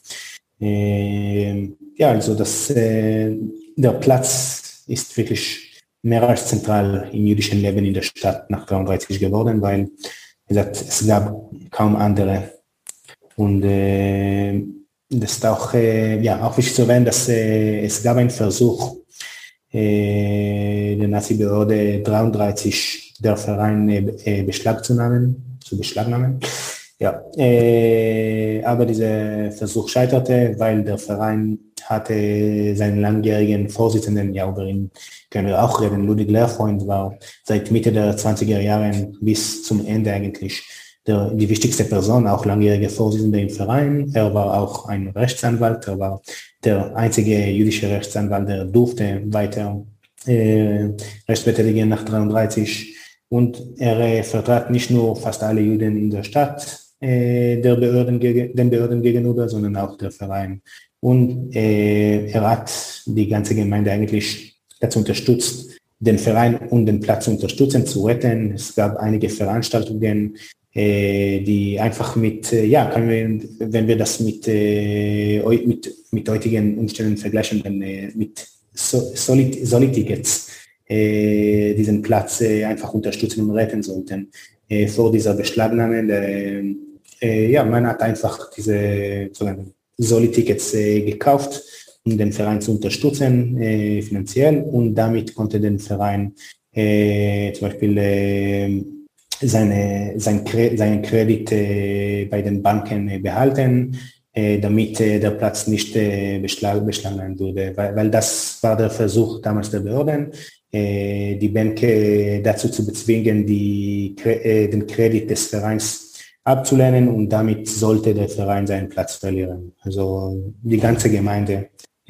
Äh, ja, also das, äh, der Platz ist wirklich mehr als zentral im jüdischen Leben in der Stadt nach dreiunddreißig geworden, weil wie gesagt, es gab kaum andere. Und äh, das ist auch, äh, ja, auch wichtig zu erwähnen, dass äh, es gab einen Versuch, äh, der Nazi-Behörde dreiunddreißig der Verein äh, beschlagzunehmen, zu beschlagnahmen. Ja, äh, aber dieser Versuch scheiterte, weil der Verein hatte seinen langjährigen Vorsitzenden, ja, über ihn können wir auch reden, Ludwig Lehrfreund war seit Mitte der zwanziger Jahre bis zum Ende eigentlich der, die wichtigste Person, auch langjährige Vorsitzende im Verein. Er war auch ein Rechtsanwalt, er war der einzige jüdische Rechtsanwalt, der durfte weiter äh, Rechtsbetätigen nach dreiunddreißig. Und er äh, vertrat nicht nur fast alle Juden in der Stadt, äh, der Behörden, den Behörden gegenüber, sondern auch der Verein. Und äh, er hat die ganze Gemeinde eigentlich dazu unterstützt, den Verein und den Platz zu unterstützen, zu retten. Es gab einige Veranstaltungen, äh, die einfach mit, äh, ja, können wir, wenn wir das mit, äh, mit, mit heutigen Umständen vergleichen, dann äh, mit Solid-Tickets äh, diesen Platz äh, einfach unterstützen und retten sollten. Äh, vor dieser Beschlagnahme, äh, äh, ja, man hat einfach diese sogenannten Solid-Tickets äh, gekauft, um den Verein zu unterstützen, äh, finanziell, und damit konnte der Verein äh, zum Beispiel äh, seine, sein Kre- seinen Kredit äh, bei den Banken äh, behalten, äh, damit äh, der Platz nicht äh, beschlag- beschlagnahmt wurde, weil, weil das war der Versuch damals der Behörden, äh, die Banken dazu zu bezwingen, die, äh, den Kredit des Vereins abzulehnen, und damit sollte der Verein seinen Platz verlieren. Also die ganze Gemeinde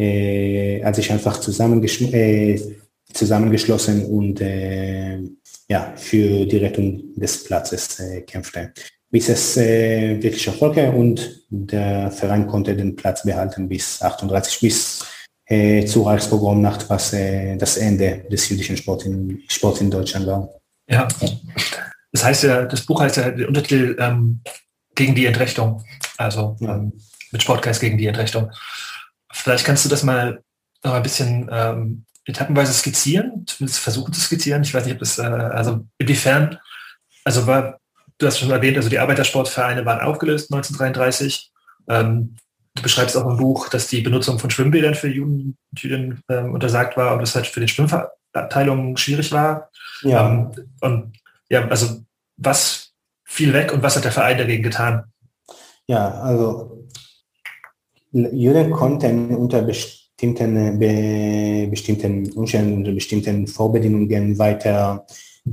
äh, hat sich einfach zusammengesch- äh, zusammengeschlossen und äh, ja, für die Rettung des Platzes äh, kämpfte. Bis es äh, wirklich erfolgte und der Verein konnte den Platz behalten bis achtunddreißig, bis äh, zur Reichspogromnacht, was äh, das Ende des jüdischen Sports in, Sports in Deutschland war. Ja. Das heißt ja, das Buch heißt ja der Untertitel ähm, gegen die Entrechtung, also ähm, mit Sportgeist gegen die Entrechtung. Vielleicht kannst du das mal noch ein bisschen ähm, etappenweise skizzieren, zumindest versuchen zu skizzieren. Ich weiß nicht, ob das, äh, also inwiefern, also war, du hast schon erwähnt, also die Arbeitersportvereine waren aufgelöst neunzehnhundertdreiunddreißig. Ähm, du beschreibst auch im Buch, dass die Benutzung von Schwimmbädern für Juden und Jüdinnen ähm, untersagt war und das halt für die Schwimmabteilungen schwierig war. Ja. Ähm, und ja, also was fiel weg und was hat der Verein dagegen getan? Ja, also Juden konnten unter bestimmten, be, bestimmten Umständen, unter bestimmten Vorbedingungen weiter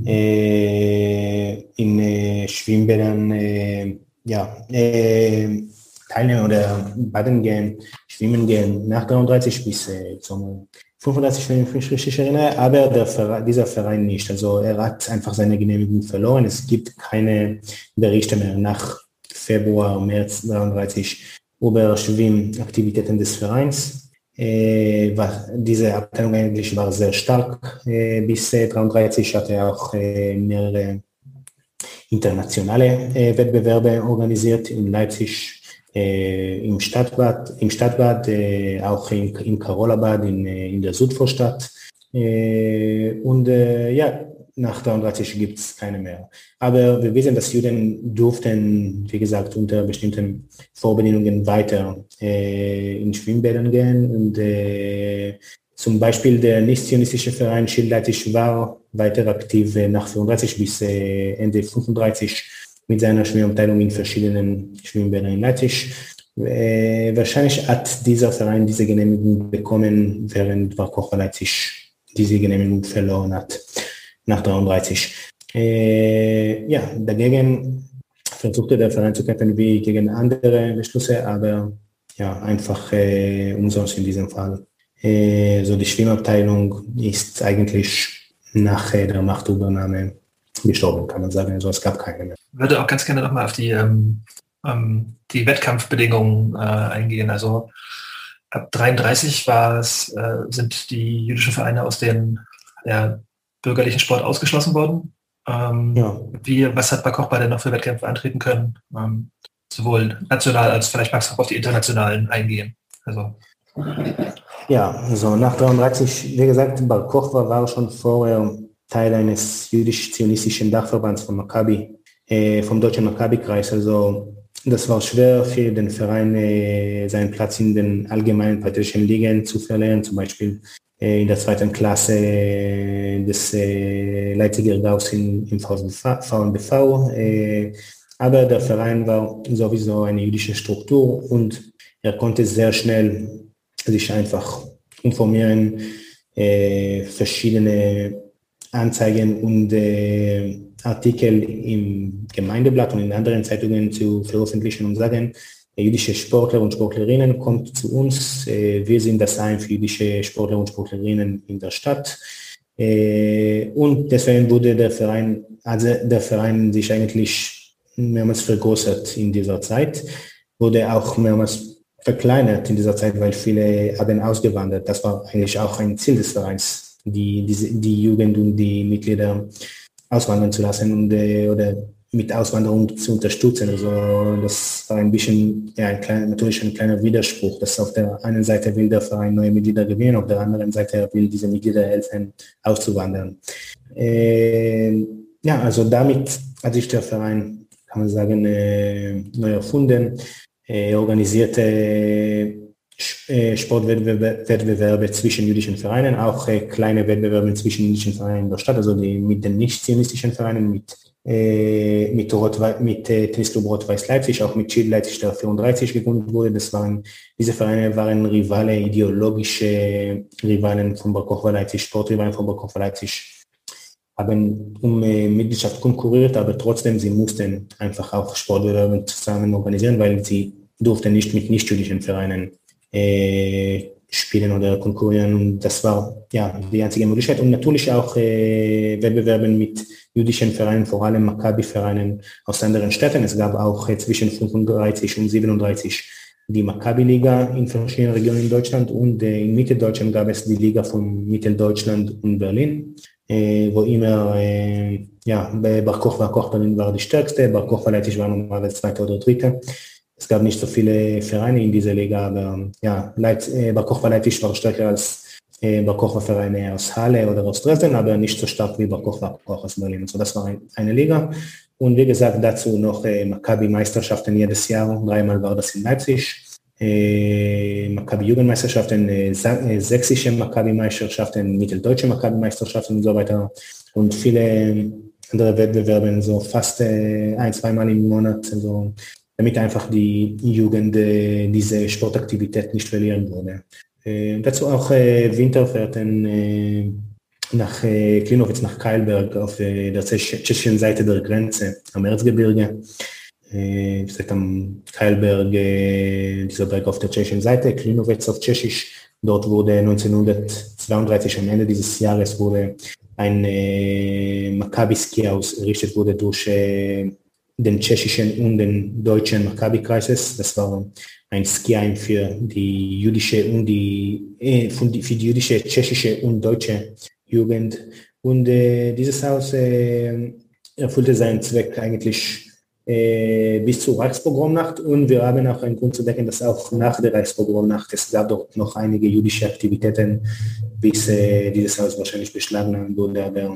äh, in äh, Schwimmbädern äh, ja, äh, teilnehmen oder baden gehen, schwimmen gehen, nach dreiunddreißig bis äh, zum fünfunddreißig, wenn ich mich richtig erinnere, aber der Verein, dieser Verein nicht. Also er hat einfach seine Genehmigung verloren. Es gibt keine Berichte mehr nach Februar, März dreiunddreißig über Schwimmaktivitäten des Vereins. Äh, war, diese Abteilung eigentlich war sehr stark. Äh, bis äh, dreiunddreißig hatte er auch äh, mehrere internationale äh, Wettbewerbe organisiert in Leipzig, Äh, im Stadtbad, im Stadtbad äh, auch in, in Karolabad in, in der Südvorstadt. Äh, und äh, ja, nach dreiunddreißig gibt es keine mehr. Aber wir wissen, dass Juden durften, wie gesagt, unter bestimmten Vorbedingungen weiter äh, in Schwimmbädern gehen. Und äh, zum Beispiel der nicht-zionistische Verein Schild Leipzig war weiter aktiv äh, nach vierunddreißig bis äh, Ende fünfunddreißig. Mit seiner Schwimmabteilung in verschiedenen Schwimmbädern in Leipzig. Äh, wahrscheinlich hat dieser Verein diese Genehmigung bekommen, während Bar Kochba Leipzig diese Genehmigung verloren hat, nach dreiunddreißig. Äh, ja, dagegen versuchte der Verein zu kämpfen wie gegen andere Beschlüsse, aber ja, einfach äh, umsonst in diesem Fall. Äh, so die Schwimmabteilung ist eigentlich nach äh, der Machtübernahme gestorben, kann man sagen. Also es gab keine mehr. Ich würde auch ganz gerne nochmal auf die, ähm, ähm, die Wettkampfbedingungen äh, eingehen. Also ab dreiunddreißig war es, äh, sind die jüdischen Vereine aus dem ja, bürgerlichen Sport ausgeschlossen worden. Ähm, ja. Wie, was hat Bar Kochba denn noch für Wettkämpfe antreten können? Ähm, sowohl national als vielleicht magst du auch auf die internationalen eingehen. Also. Ja, also nach dreiunddreißig, wie gesagt, Bar Kochba war schon vorher Teil eines jüdisch-zionistischen Dachverbands von Maccabi, äh, vom deutschen Maccabi-Kreis. Also das war schwer für den Verein, äh, seinen Platz in den allgemeinen patriotischen Ligen zu verlieren, zum Beispiel äh, in der zweiten Klasse äh, des äh, Leipziger Gaus in, im V M B V. Äh, aber der Verein war sowieso eine jüdische Struktur und er konnte sehr schnell sich einfach informieren, äh, verschiedene Anzeigen und äh, Artikel im Gemeindeblatt und in anderen Zeitungen zu veröffentlichen und sagen, jüdische Sportler und Sportlerinnen kommt zu uns, äh, wir sind das Heim für jüdische Sportler und Sportlerinnen in der Stadt. Äh, und deswegen wurde der Verein, also der Verein sich eigentlich mehrmals vergrößert in dieser Zeit, wurde auch mehrmals verkleinert in dieser Zeit, weil viele haben ausgewandert. Das war eigentlich auch ein Ziel des Vereins, die, die, die Jugend und die Mitglieder auswandern zu lassen und, äh, oder mit Auswanderung zu unterstützen. Also das war ein bisschen, ja, ein kleiner, natürlich ein kleiner Widerspruch, dass auf der einen Seite will der Verein neue Mitglieder gewinnen, auf der anderen Seite will diese Mitglieder helfen, auszuwandern. Äh, ja, also damit hat sich der Verein, kann man sagen, äh, neu erfunden. Äh, organisierte äh, Sportwettbewerbe zwischen jüdischen Vereinen, auch äh, kleine Wettbewerbe zwischen jüdischen Vereinen in der Stadt, also die mit den nicht-zionistischen Vereinen, mit, äh, mit, Rot, mit äh, Tennisclub Rot-Weiß Leipzig, auch mit Schied Leipzig, der vierunddreißig gegründet wurde. Das waren, diese Vereine waren Rivale, ideologische Rivalen von Bar Kochba Leipzig, Sportrivalen von Bar Kochba Leipzig, haben um äh, Mitgliedschaft konkurriert, aber trotzdem, sie mussten einfach auch Sportwettbewerbe zusammen organisieren, weil sie durften nicht mit nicht-jüdischen Vereinen äh, spielen oder konkurrieren. Und das war ja die einzige Möglichkeit. Und natürlich auch äh, Wettbewerbe mit jüdischen Vereinen, vor allem Maccabi-Vereinen aus anderen Städten. Es gab auch äh, zwischen fünfunddreißig und siebenunddreißig die Maccabi-Liga in verschiedenen Regionen in Deutschland und äh, in Mitteldeutschland gab es die Liga von Mitteldeutschland und Berlin. Äh, wo immer, äh, ja, bei Bar Kochba, Kochba war die stärkste, Bar Kochba Leipzig war normalerweise zweite oder dritte. Es gab nicht so viele Vereine in dieser Liga, aber ja, Leipz, äh, Bar Kochba Leipzig war stärker als äh, Bar Kochba Vereine aus Halle oder aus Dresden, aber nicht so stark wie Bar Kochba aus Berlin. So, das war ein, eine Liga. Und wie gesagt, dazu noch äh, Maccabi-Meisterschaften jedes Jahr, dreimal war das in Leipzig. Äh, Maccabi-Jugendmeisterschaften, äh, sächsische Maccabi-Meisterschaften, mitteldeutsche Maccabi-Meisterschaften und so weiter und viele andere Wettbewerbe, so fast äh, ein, zweimal im Monat, also, damit einfach die Jugend äh, diese Sportaktivität nicht verlieren würde. Äh, dazu auch äh, Winterfahrten äh, nach äh, Klinowitz, nach Keilberg auf äh, der tschechischen Seite der Grenze am Erzgebirge. Äh, seit am Keilberg, äh, dieser Berg auf der tschechischen Seite, Klinowitz auf Tschechisch. Dort wurde neunzehnhundertzweiunddreißig, am Ende dieses Jahres, wurde ein äh, Maccabi-Ski-Haus errichtet, wurde durch äh, den tschechischen und den deutschen Maccabi-Kreises. Das war ein Ski-Heim für die jüdische und die, äh, für die, für die jüdische, tschechische und deutsche Jugend. Und äh, dieses Haus äh, erfüllte seinen Zweck eigentlich Äh, bis zur Reichspogromnacht und wir haben auch einen Grund zu denken, dass auch nach der Reichspogromnacht es gab dort noch einige jüdische Aktivitäten, bis äh, dieses Haus wahrscheinlich beschlagnahmt wurde, aber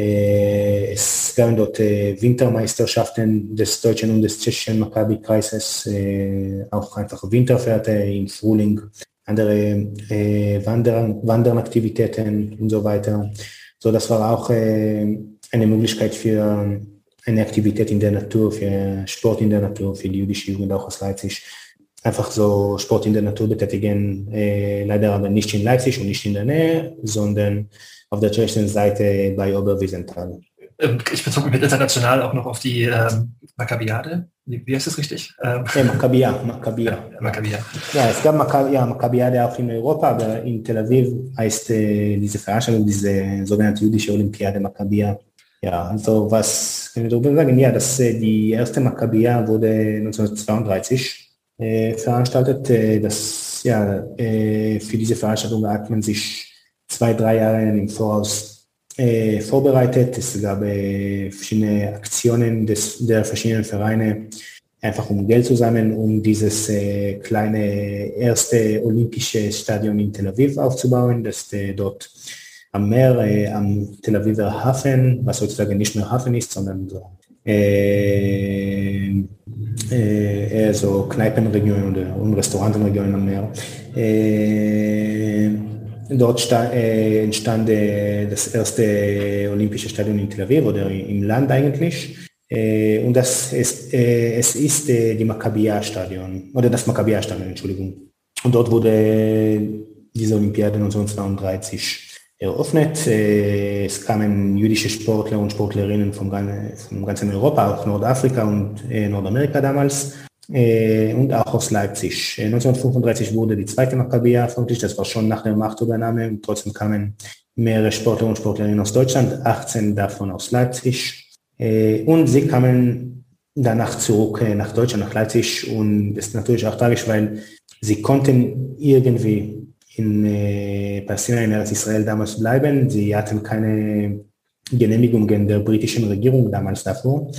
äh, es gab dort äh, Wintermeisterschaften des deutschen und des tschechischen Maccabi-Kreises, äh, auch einfach Winterfährte im Frühling, andere äh, Wandern, Wandernaktivitäten und so weiter. So, das war auch äh, eine Möglichkeit für eine Aktivität in der Natur, für Sport in der Natur, für die jüdische Jugend auch aus Leipzig. Einfach so Sport in der Natur betätigen, äh, leider aber nicht in Leipzig und nicht in der Nähe, sondern auf der tschechischen Seite bei Oberwiesenthal. Ich bezog mich mit international auch noch auf die ähm, Maccabiade. Wie, wie heißt das richtig? Ähm, ja, Maccabia, Maccabia. Ja, Maccabia. Ja, es gab Maccabia, ja, Maccabiade auch in Europa, aber in Tel Aviv heißt äh, diese Veranstaltung, diese sogenannte jüdische Olympiade Maccabia. Ja, also was können wir darüber sagen? Ja, dass äh, die erste Maccabia wurde neunzehnhundertzweiunddreißig äh, veranstaltet. Äh, das, ja, äh, für diese Veranstaltung hat man sich zwei, drei Jahre im Voraus äh, vorbereitet. Es gab äh, verschiedene Aktionen des, der verschiedenen Vereine, einfach um Geld zu sammeln, um dieses äh, kleine erste olympische Stadion in Tel Aviv aufzubauen, das äh, dort am Meer, äh, am Tel Aviver Hafen, was heutzutage nicht mehr Hafen ist, sondern so, äh, äh, eher so Kneipenregion oder und Restaurantenregion am Meer. Äh, dort sta- äh, entstand äh, das erste olympische Stadion in Tel Aviv oder im Land eigentlich. Äh, und das ist, äh, es ist äh, die Maccabia-Stadion, oder das Maccabia-Stadion, Entschuldigung. Und dort wurde diese Olympiade neunzehnhundertzweiunddreißig eröffnet. Äh, es kamen jüdische Sportler und Sportlerinnen vom, vom ganzen Europa, auch Nordafrika und äh, Nordamerika damals, äh, und auch aus Leipzig. Äh, neunzehnhundertfünfunddreißig wurde die zweite Maccabia veröffentlicht, das war schon nach der Machtübernahme, und trotzdem kamen mehrere Sportler und Sportlerinnen aus Deutschland, achtzehn davon aus Leipzig. Und sie kamen danach zurück nach Deutschland, nach Leipzig, und das ist natürlich auch tragisch, weil sie konnten irgendwie in äh, Palästina, in Israel damals bleiben. Sie hatten keine Genehmigungen der britischen Regierung damals davor.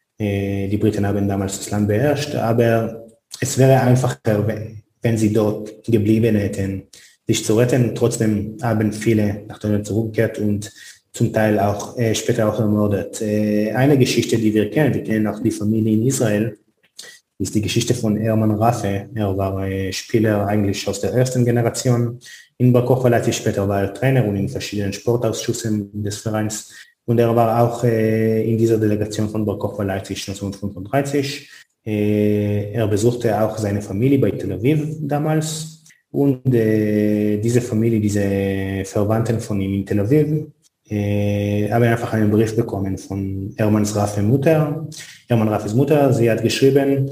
Äh, die Briten haben damals das Land beherrscht, aber es wäre einfacher, wenn sie dort geblieben hätten, sich zu retten. Trotzdem haben viele nach Deutschland zurückgekehrt und zum Teil auch äh, später auch ermordet. Äh, eine Geschichte, die wir kennen, wir kennen auch die Familie in Israel, ist die Geschichte von Hermann Raffe. Er war äh, Spieler eigentlich aus der ersten Generation in Bar Kochba Leipzig, später war er Trainer und in verschiedenen Sportausschüssen des Vereins. Und er war auch äh, in dieser Delegation von Bar Kochba Leipzig neunzehnhundertfünfunddreißig. Äh, er besuchte auch seine Familie bei Tel Aviv damals. Und äh, diese Familie, diese Verwandten von ihm in Tel Aviv, Äh, habe einfach einen Brief bekommen von Hermann Raffes Mutter. Hermann Raffes Mutter, sie hat geschrieben,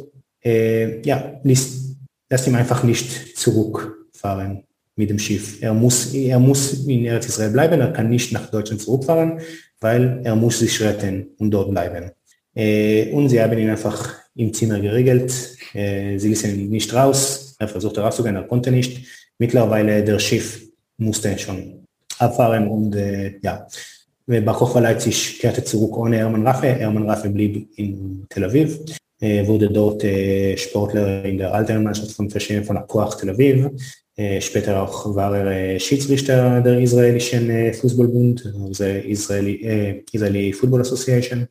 äh, ja, lass, lass ihm einfach nicht zurückfahren mit dem Schiff. Er muss, er muss in Eretz Israel bleiben, er kann nicht nach Deutschland zurückfahren, weil er muss sich retten und dort bleiben. Äh, und sie haben ihn einfach im Zimmer geregelt. Äh, sie ließen ihn nicht raus, er versuchte rauszugehen, er konnte nicht. Mittlerweile der Schiff musste schon abfahren und äh, ja, Bar Kochba Leipzig kehrte zurück ohne Hermann Raffe. Hermann Raffe blieb in Tel Aviv, äh, wurde dort äh, Sportler in der Altersmannschaft von verschiedenen von Hapoach Tel Aviv. Äh, später auch war er äh, Schiedsrichter der israelischen äh, Fußballbund, also Israeli, äh, Israeli Football Association.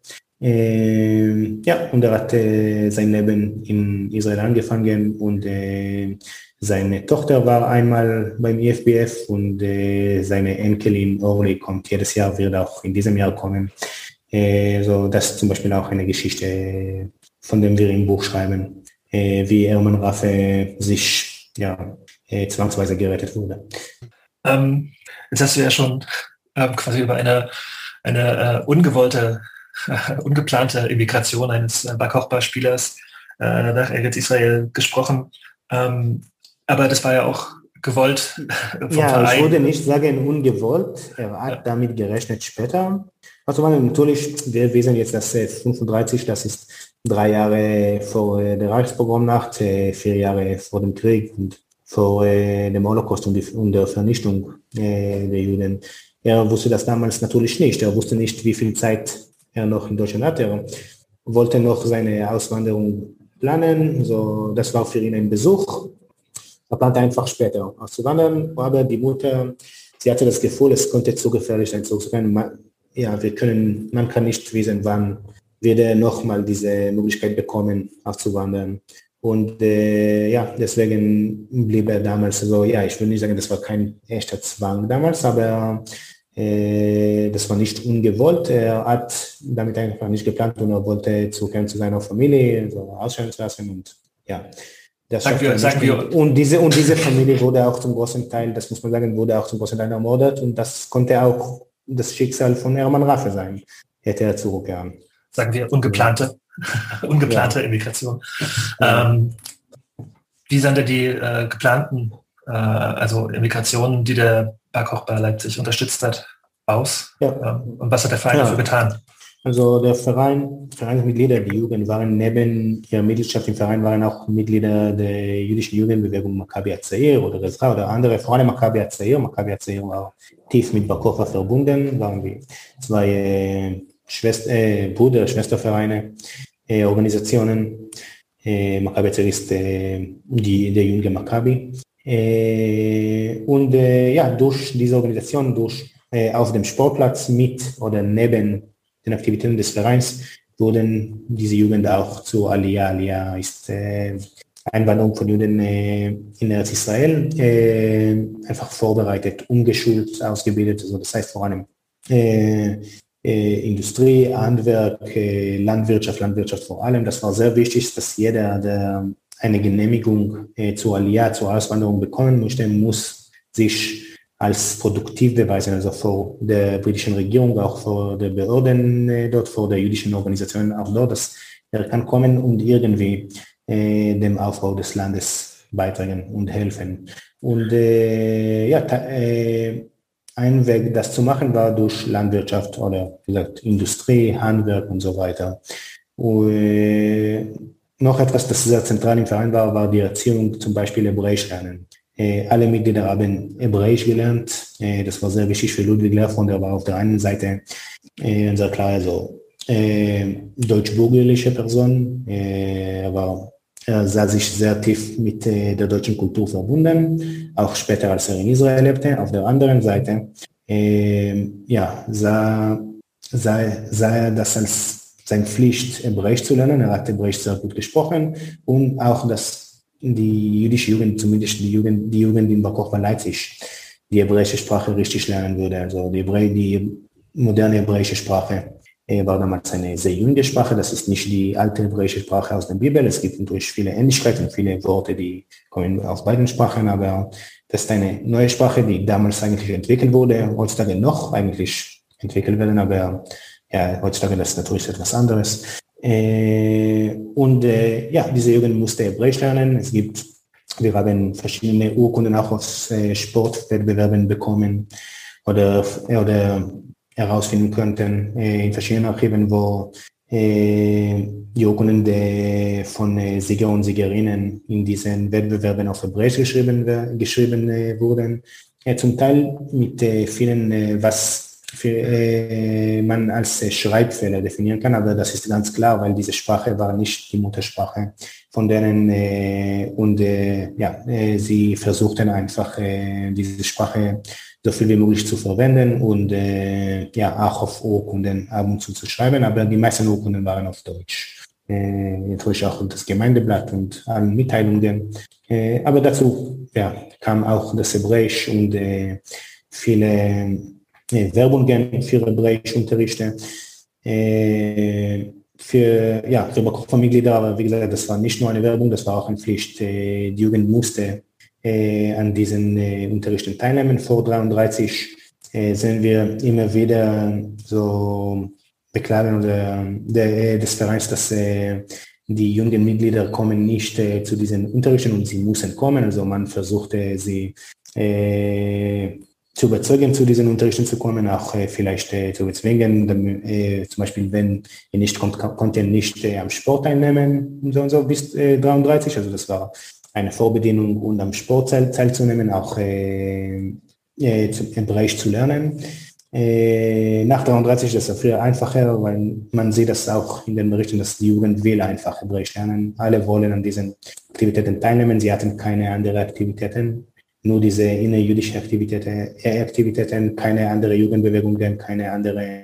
Äh, ja, und er hat äh, sein Leben in Israel angefangen und äh, seine Tochter war einmal beim I F B F und äh, seine Enkelin Orly kommt jedes Jahr, wird auch in diesem Jahr kommen. Äh, so, das ist zum Beispiel auch eine Geschichte, von der wir im Buch schreiben, äh, wie Hermann Raffe sich ja, äh, zwangsweise gerettet wurde. Ähm, jetzt hast du ja schon ähm, quasi über eine, eine äh, ungewollte, äh, ungeplante Immigration eines äh, Bar Kochba-Spielers äh, nach Eretz Israel gesprochen. Ähm, Aber das war ja auch gewollt vom ja, Verein. Ich würde nicht sagen ungewollt, er hat ja. damit gerechnet später. Also natürlich, wir wissen jetzt, dass fünfunddreißig, das ist drei Jahre vor der Reichspogromnacht, vier Jahre vor dem Krieg und vor dem Holocaust und, die, und der Vernichtung der Juden. Er wusste das damals natürlich nicht. Er wusste nicht, wie viel Zeit er noch in Deutschland hatte. Er wollte noch seine Auswanderung planen. So, das war für ihn ein Besuch. Er plante einfach später auszuwandern, aber die Mutter, sie hatte das Gefühl, es konnte zu gefährlich sein, zurückzukehren. Ja, wir können, man kann nicht wissen, wann wird er nochmal diese Möglichkeit bekommen, auszuwandern. Und äh, ja, deswegen blieb er damals so, ja, ich will nicht sagen, das war kein echter Zwang damals, aber äh, das war nicht ungewollt. Er hat damit einfach nicht geplant und er wollte zurückkehren zu seiner Familie, so ausscheiden zu lassen und ja. Das sagen wir, sagen wir. Und diese, und diese Familie wurde auch zum großen Teil, das muss man sagen, wurde auch zum großen Teil ermordet und das konnte auch das Schicksal von Hermann Raffe sein, hätte er zurückkehren. Sagen wir ungeplante, ja. ungeplante ja. Immigration. Ja. Ähm, wie sind denn die äh, geplanten, äh, also Immigrationen, die der Bar Kochba Leipzig unterstützt hat, aus? Ja. Ähm, und was hat der Verein ja. dafür getan? Also der Verein, Vereinsmitglieder, die Jugend waren neben ihrer Mitgliedschaft im Verein waren auch Mitglieder der jüdischen Jugendbewegung Maccabi Hatzair oder Ezra oder andere, vor allem Maccabi Hatzair. Maccabi Hatzair war tief mit Bar Kochba verbunden, waren wie zwei äh, Schwester, äh, Bruder, Schwestervereine, äh, Organisationen. Äh, Maccabi Hatzair ist äh, die, der jüngere Maccabi. Äh, und äh, ja, durch diese Organisation, durch äh, auf dem Sportplatz mit oder neben den Aktivitäten des Vereins wurden diese Jugend auch zu Aliyah. Aliyah ist äh, Einwanderung von Juden äh, in Eretz Israel, äh, einfach vorbereitet, umgeschult, ausgebildet. Also das heißt vor allem äh, äh, Industrie, Handwerk, äh, Landwirtschaft, Landwirtschaft vor allem. Das war sehr wichtig, dass jeder, der eine Genehmigung äh, zur Aliyah, zur Auswanderung bekommen möchte, muss sich als produktiv beweisen, also vor der britischen Regierung, auch vor der Behörden äh, dort, vor der jüdischen Organisation auch dort, dass er kann kommen und irgendwie äh, dem Aufbau des Landes beitragen und helfen. Und äh, ja, ta- äh, ein Weg, das zu machen, war durch Landwirtschaft oder wie gesagt Industrie, Handwerk und so weiter. Und, äh, noch etwas, das sehr zentral im Verein war, war die Erziehung, zum Beispiel Hebräisch lernen. Äh, alle Mitglieder haben Hebräisch gelernt. Äh, das war sehr wichtig für Ludwig Lehrfond. Der war auf der einen Seite äh, sehr klar, also äh, deutsch-bürgerliche Person. Äh, er, war, er sah sich sehr tief mit äh, der deutschen Kultur verbunden, auch später, als er in Israel lebte. Auf der anderen Seite äh, ja, sah, sah, sah er das als seine Pflicht, Hebräisch zu lernen. Er hat Hebräisch sehr gut gesprochen und auch das die jüdische Jugend, zumindest die Jugend, die Jugend in Bar Kochba Leipzig, die hebräische Sprache richtig lernen würde. Also die, Hebrä die moderne hebräische Sprache äh, war damals eine sehr junge Sprache. Das ist nicht die alte hebräische Sprache aus der Bibel. Es gibt natürlich viele Ähnlichkeiten, viele Worte, die kommen aus beiden Sprachen, aber das ist eine neue Sprache, die damals eigentlich entwickelt wurde, heutzutage noch eigentlich entwickelt werden, aber ja, heutzutage das ist natürlich etwas anderes. Äh, und äh, ja, diese Jugend musste Hebräisch lernen. Es gibt, wir haben verschiedene Urkunden auch aus äh, Sportwettbewerben bekommen oder, oder herausfinden könnten äh, in verschiedenen Archiven, wo äh, die Urkunden de, von äh, Sieger und Siegerinnen in diesen Wettbewerben auf Hebräisch geschrieben, geschrieben äh, wurden. Äh, zum Teil mit äh, vielen, äh, was für, äh, man als äh, Schreibfehler definieren kann, aber das ist ganz klar, weil diese Sprache war nicht die Muttersprache von denen äh, und äh, ja, äh, sie versuchten einfach äh, diese Sprache so viel wie möglich zu verwenden und äh, ja auch auf Urkunden ab und zu zu schreiben, aber die meisten Urkunden waren auf Deutsch. Äh, natürlich auch das Gemeindeblatt und alle Mitteilungen, äh, aber dazu ja, kam auch das Hebräisch und äh, viele Werbungen für Hebräisch-Unterrichte, äh, für, ja, für Bar Kochba-Mitglieder, aber wie gesagt, das war nicht nur eine Werbung, das war auch eine Pflicht. Äh, die Jugend musste äh, an diesen äh, Unterrichten teilnehmen. Vor dreiunddreißig äh, sehen wir immer wieder so Beklagen oder der, des Vereins, dass äh, die jungen Mitglieder kommen nicht äh, zu diesen Unterrichten und sie müssen kommen. Also man versuchte sie äh, zu überzeugen, zu diesen Unterrichten zu kommen, auch äh, vielleicht äh, zu bezwingen, dann, äh, zum Beispiel, wenn ihr nicht kommt, konnte ihr nicht äh, am Sport teilnehmen und so und so bis äh, dreiunddreißig, also das war eine Vorbedingung, um am Sport teilzunehmen, auch äh, äh, zu, Hebräisch zu lernen. Äh, nach dreiunddreißig ist das viel einfacher, weil man sieht das auch in den Berichten, dass die Jugend will einfach Hebräisch lernen. Alle wollen an diesen Aktivitäten teilnehmen, sie hatten keine anderen Aktivitäten. Nur diese innerjüdische Aktivitäten, Aktivitäten, keine andere Jugendbewegung, keine andere.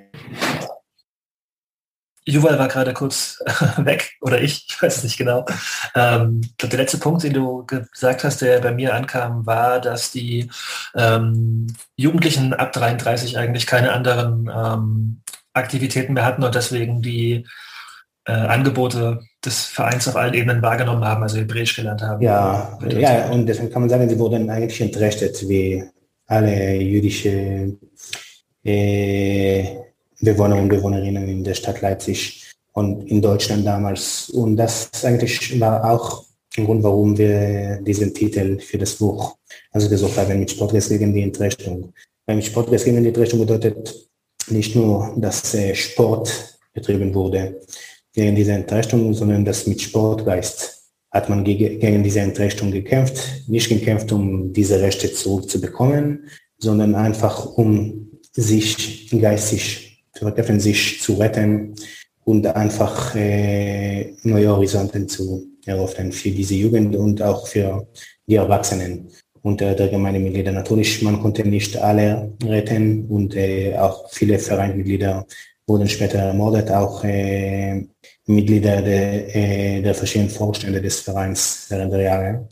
Yuval war gerade kurz weg, oder ich, ich weiß es nicht genau. Ähm, ich glaube, der letzte Punkt, den du gesagt hast, der bei mir ankam, war, dass die ähm, Jugendlichen ab dreiunddreißig eigentlich keine anderen ähm, Aktivitäten mehr hatten und deswegen die äh, Angebote des Vereins auf allen Ebenen wahrgenommen haben, also Hebräisch gelernt haben. Ja, ja, und deswegen kann man sagen, sie wurden eigentlich entrechtet wie alle jüdische äh, Bewohner und Bewohnerinnen in der Stadt Leipzig und in Deutschland damals. Und das eigentlich war auch ein Grund, warum wir diesen Titel für das Buch also gesucht haben, mit Sportgeist gegen die Entrechtung. Weil mit Sportgeist gegen die Entrechtung bedeutet nicht nur, dass äh, Sport betrieben wurde gegen diese Entrechtung, sondern das mit Sportgeist hat man gegen, gegen diese Entrechtung gekämpft, nicht gekämpft, um diese Rechte zurückzubekommen, sondern einfach um sich geistig zu treffen, sich zu retten und einfach äh, neue Horizonten zu eröffnen für diese Jugend und auch für die Erwachsenen unter der Gemeindemitglieder. Natürlich, man konnte nicht alle retten und äh, auch viele Vereinsmitglieder wurden später ermordet, auch äh, Mitglieder der, äh, der verschiedenen Vorstände des Vereins während der Jahre.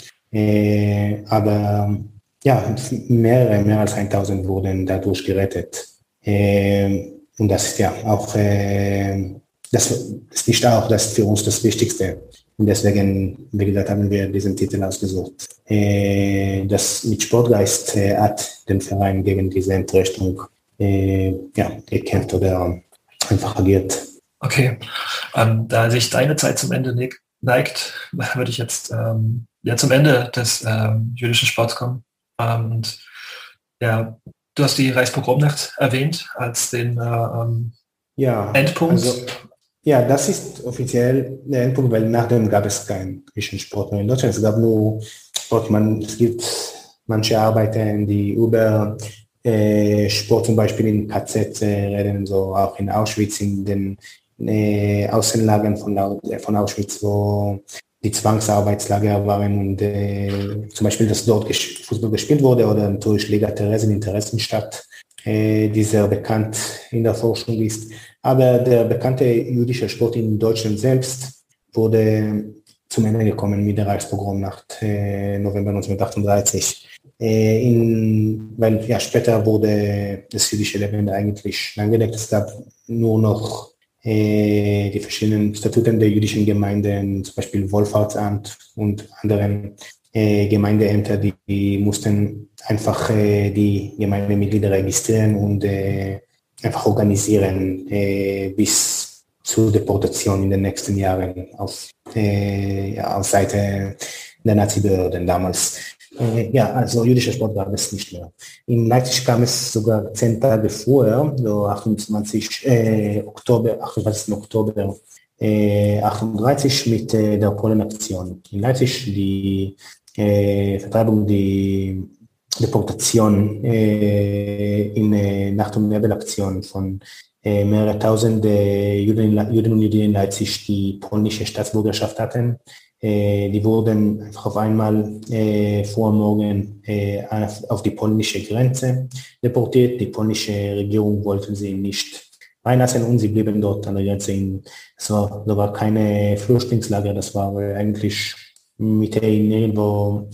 Äh, aber ja, mehrere, mehr als tausend wurden dadurch gerettet. Äh, und das ist ja auch, äh, das ist nicht auch das für uns das Wichtigste. Und deswegen, wie gesagt, haben wir diesen Titel ausgesucht. Äh, das mit Sportgeist äh, hat den Verein gegen diese Entrechtung äh, ja, gekämpft oder einfach agiert. Okay, ähm, da sich deine Zeit zum Ende ne- neigt, würde ich jetzt ähm, ja zum Ende des ähm, jüdischen Sports kommen. Ähm, und ja, du hast die Reichspogromnacht erwähnt als den äh, ähm, ja, Endpunkt. Also, ja, das ist offiziell der Endpunkt, weil nach dem gab es keinen jüdischen Sport mehr in Deutschland. Es gab nur Sport, man, es gibt manche Arbeiter, die über äh, Sport zum Beispiel in K Z äh, reden, so auch in Auschwitz, in den äh, Außenlagern von, von Auschwitz, wo die Zwangsarbeitslager waren und äh, zum Beispiel, dass dort ges- Fußball gespielt wurde oder natürlich Liga Therese in Theresienstadt, äh, die sehr bekannt in der Forschung ist. Aber der bekannte jüdische Sport in Deutschland selbst wurde zum Ende gekommen mit der Reichspogromnacht äh, November neunzehnhundertachtunddreißig. Äh, in, weil ja, später wurde das jüdische Leben eigentlich lahmgelegt. Es gab nur noch äh, die verschiedenen Statuten der jüdischen Gemeinden, zum Beispiel Wohlfahrtsamt und anderen äh, Gemeindeämter, die, die mussten einfach äh, die Gemeindemitglieder registrieren und äh, einfach organisieren äh, bis zur Deportation in den nächsten Jahren auf, äh, ja, auf Seite der Nazi-Behörden damals. Äh, ja, also jüdischer Sport gab es nicht mehr. In Leipzig kam es sogar zehn Tage vorher, so achtundzwanzigsten äh, Oktober, achtundzwanzigsten Oktober äh, achtunddreißig mit äh, der Polenaktion. In Leipzig die äh, Vertreibung, die Deportation äh, in äh, Nacht- und Nebelaktion von äh, mehrere tausend äh, Juden, Juden und Jüdinnen in Leipzig, die polnische Staatsbürgerschaft hatten. Äh, die wurden einfach auf einmal äh, vor Morgen äh, auf, auf die polnische Grenze deportiert. Die polnische Regierung wollte sie nicht reinlassen und sie blieben dort an der Grenze. Es war, da war keine Flüchtlingslager, das war äh, eigentlich Mitte in irgendwo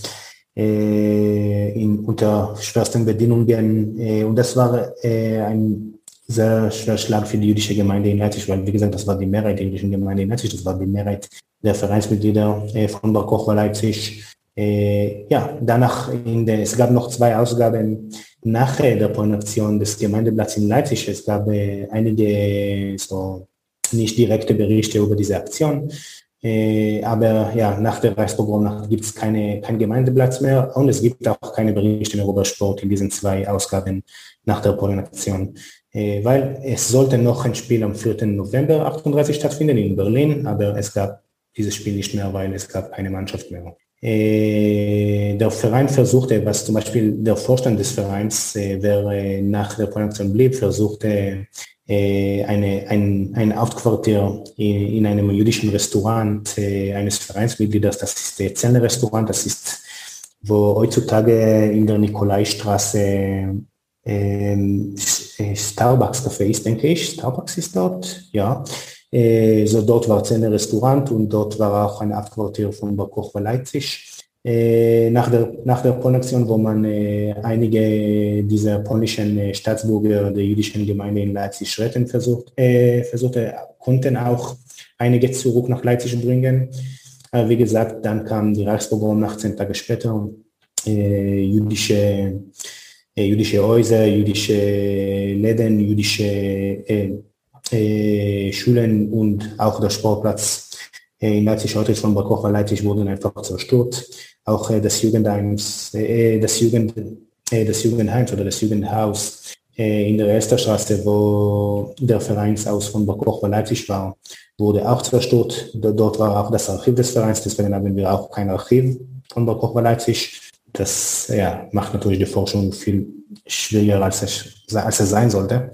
In, unter schwersten Bedingungen. Und das war ein sehr schwerer Schlag für die jüdische Gemeinde in Leipzig, weil, wie gesagt, das war die Mehrheit der jüdischen Gemeinde in Leipzig, das war die Mehrheit der Vereinsmitglieder von Bar Kochba Leipzig. Ja, danach, in der, es gab noch zwei Ausgaben nach der Polenaktion des Gemeindeblatts in Leipzig. Es gab einige so nicht direkte Berichte über diese Aktion. Äh, aber ja, nach der Reichspogromnacht gibt es keine, kein Gemeindeblatt mehr und es gibt auch keine Berichte mehr über Sport in diesen zwei Ausgaben nach der Polenaktion. Äh, weil es sollte noch ein Spiel am vierten November achtunddreißig stattfinden in Berlin, aber es gab dieses Spiel nicht mehr, weil es gab keine Mannschaft mehr. Äh, der Verein versuchte, was zum Beispiel der Vorstand des Vereins, äh, wer nach der Polenaktion blieb, versuchte, Eine, ein, ein Hauptquartier in, in einem jüdischen Restaurant äh, eines Vereinsmitglieders, das ist der Zellner-Restaurant, das ist, wo heutzutage in der Nikolaistraße äh, Starbucks Café ist, denke ich. Starbucks ist dort, ja. Äh, so dort war Zellner-Restaurant und dort war auch ein Hauptquartier von Bar Kochba Leipzig. Äh, nach der, nach der Polenaktion, wo man äh, einige dieser polnischen äh, Staatsbürger der jüdischen Gemeinde in Leipzig retten versucht, äh, versuchte, konnten auch einige zurück nach Leipzig bringen. Aber wie gesagt, dann kam die Reichspogromnacht zehn Tage später. Äh, jüdische, äh, jüdische Häuser, jüdische Läden, jüdische äh, äh, Schulen und auch der Sportplatz in Leipzig, heute von Bar Kochba Leipzig, wurden einfach zerstört. Auch äh, das Jugendheims, äh, das Jugend, äh, das Jugendheims oder das Jugendhaus In der Elsterstraße, wo der Vereinshaus von Bar Kochba Leipzig war, wurde auch zerstört. Dort war auch das Archiv des Vereins, deswegen haben wir auch kein Archiv von Bar Kochba Leipzig. Das ja, macht natürlich die Forschung viel schwieriger, als es, als es sein sollte.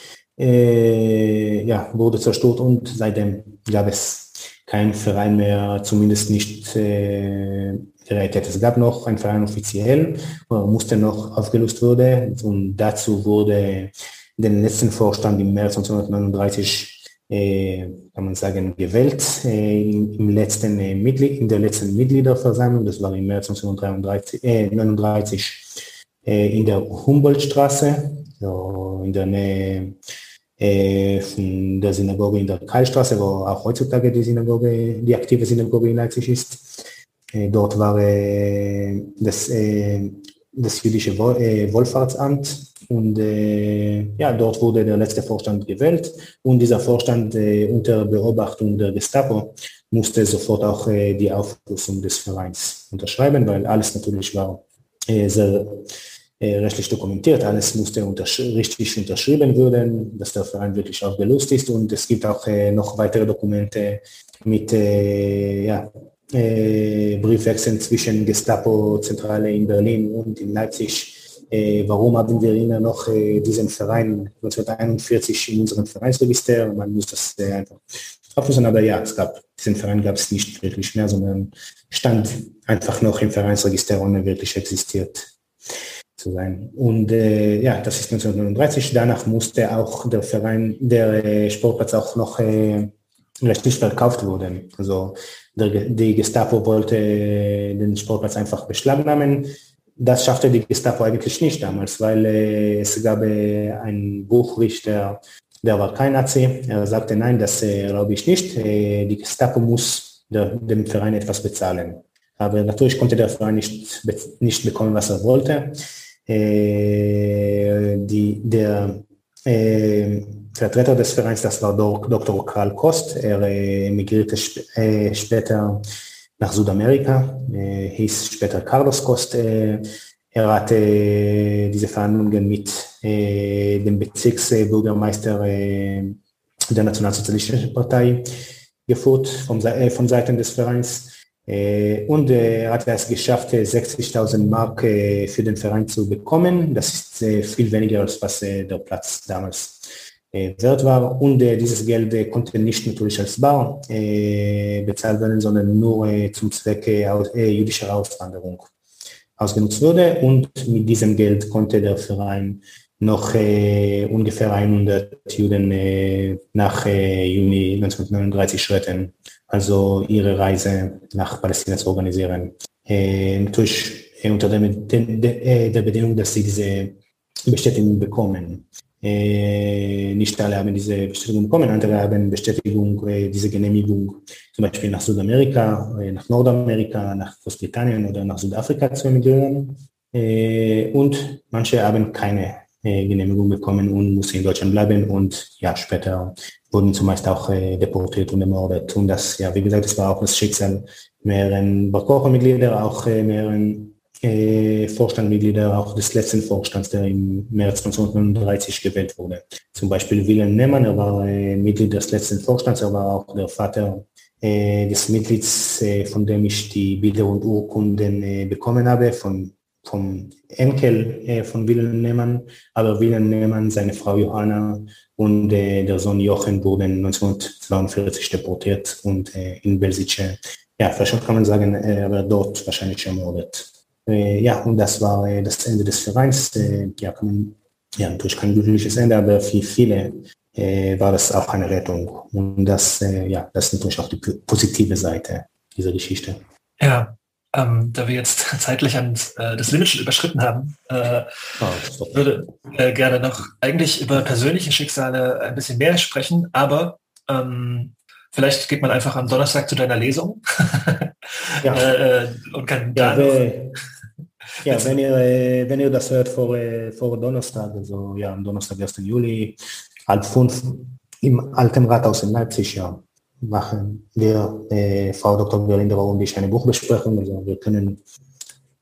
Äh, ja, wurde zerstört und seitdem gab es keinen Verein mehr, zumindest nicht äh, gerettet. Es gab noch einen Verein offiziell, aber musste noch aufgelöst werden und dazu wurde den letzten Vorstand im März neunzehnhundertneununddreißig, äh, kann man sagen, gewählt, äh, im letzten, äh, Mitglied, in der letzten Mitgliederversammlung, das war im März neunzehnhundertneununddreißig, äh, in der Humboldtstraße, so in der Nähe äh, von der Synagoge in der Karlstraße, wo auch heutzutage die Synagoge, die aktive Synagoge in Leipzig ist. Äh, dort war äh, das, äh, das jüdische Wohl, äh, Wohlfahrtsamt und äh, ja, dort wurde der letzte Vorstand gewählt und dieser Vorstand äh, unter Beobachtung der Gestapo musste sofort auch äh, die Auflösung des Vereins unterschreiben, weil alles natürlich war äh, sehr äh, rechtlich dokumentiert, alles musste untersch richtig unterschrieben werden, dass der Verein wirklich aufgelöst ist und es gibt auch äh, noch weitere Dokumente mit äh, ja, Äh, Briefwechseln zwischen Gestapo-Zentrale in Berlin und in Leipzig. Äh, warum haben wir immer noch äh, diesen Verein neunzehnhunderteinundvierzig in unserem Vereinsregister? Man muss das äh, einfach auflösen, aber ja, es gab, diesen Verein gab es nicht wirklich mehr, sondern stand einfach noch im Vereinsregister, ohne wirklich existiert zu sein. Und äh, ja, das ist neunzehnhundertneununddreißig. Danach musste auch der Verein, der äh, Sportplatz auch noch äh, rechtlich verkauft werden. Also der, die Gestapo wollte den Sportplatz einfach beschlagnahmen. Das schaffte die Gestapo eigentlich nicht damals, weil äh, es gab äh, einen Buchrichter, der war kein Nazi. Er sagte, nein, das äh, glaube ich nicht. Äh, die Gestapo muss der, dem Verein etwas bezahlen. Aber natürlich konnte der Verein nicht, nicht bekommen, was er wollte. Äh, die, der äh, Vertreter des Vereins, das war Doktor Karl Kost. Er äh, emigrierte sp äh, später nach Südamerika, äh, hieß später Carlos Kost. Äh, er hatte äh, diese Verhandlungen mit äh, dem Bezirksbürgermeister äh, der Nationalsozialistischen Partei geführt, von, äh, von Seiten des Vereins. Äh, und äh, er hat es geschafft, sechzigtausend Mark äh, für den Verein zu bekommen. Das ist äh, viel weniger, als was äh, der Platz damals äh, wert war. Und äh, dieses Geld äh, konnte nicht natürlich als Bar äh, bezahlt werden, sondern nur äh, zum Zweck äh, aus, äh, jüdischer Auswanderung ausgenutzt wurde. Und mit diesem Geld konnte der Verein noch äh, ungefähr hundert Juden äh, nach äh, Juni neunzehnhundertneununddreißig retten, also ihre Reise nach Palästina zu organisieren. Äh, natürlich äh, unter der, der, der, der Bedingung, dass sie diese Bestätigung bekommen. Äh, nicht alle haben diese Bestätigung bekommen, andere haben Bestätigung, äh, diese Genehmigung zum Beispiel nach Südamerika, äh, nach Nordamerika, nach Großbritannien oder nach Südafrika zu emigrieren. Äh, und manche haben keine äh, Genehmigung bekommen und mussten in Deutschland bleiben und ja, später wurden zumeist auch äh, deportiert und ermordet. Und das, ja, wie gesagt, das war auch das Schicksal mehreren Bar Kochba-Mitglieder, auch äh, mehreren äh, Vorstandsmitglieder, auch des letzten Vorstands, der im März neunzehnhundertneununddreißig gewählt wurde. Zum Beispiel Wilhelm Nehmann, er war äh, Mitglied des letzten Vorstands, er war auch der Vater äh, des Mitglieds, äh, von dem ich die Bilder und Urkunden äh, bekommen habe, von vom Enkel äh, von Wilhelm Nehmann, aber Wilhelm Nehmann, seine Frau Johanna und äh, der Sohn Jochen wurden neunzehnhundertzweiundvierzig deportiert und äh, in Belzice, ja, vielleicht kann man sagen, äh, aber dort wahrscheinlich ermordet. Äh, ja, und das war äh, das Ende des Vereins. Äh, ja, kann man, ja, natürlich kein glückliches Ende, aber für viele äh, war das auch eine Rettung. Und das, äh, ja, das ist natürlich auch die positive Seite dieser Geschichte. Ja. Ähm, da wir jetzt zeitlich ans, äh, das Limit schon überschritten haben, äh, oh, würde äh, gerne noch eigentlich über persönliche Schicksale ein bisschen mehr sprechen, aber ähm, vielleicht geht man einfach am Donnerstag zu deiner Lesung ja. äh, und kann ja, da we, ja, wenn ihr, äh, wenn ihr das hört vor, äh, vor Donnerstag, also ja, am Donnerstag, ersten Juli, halb fünf im Alten Rathaus in Leipzig, ja, machen wir, äh, Frau Doktor Gerlinder und ich, eine Buchbesprechung. Also wir können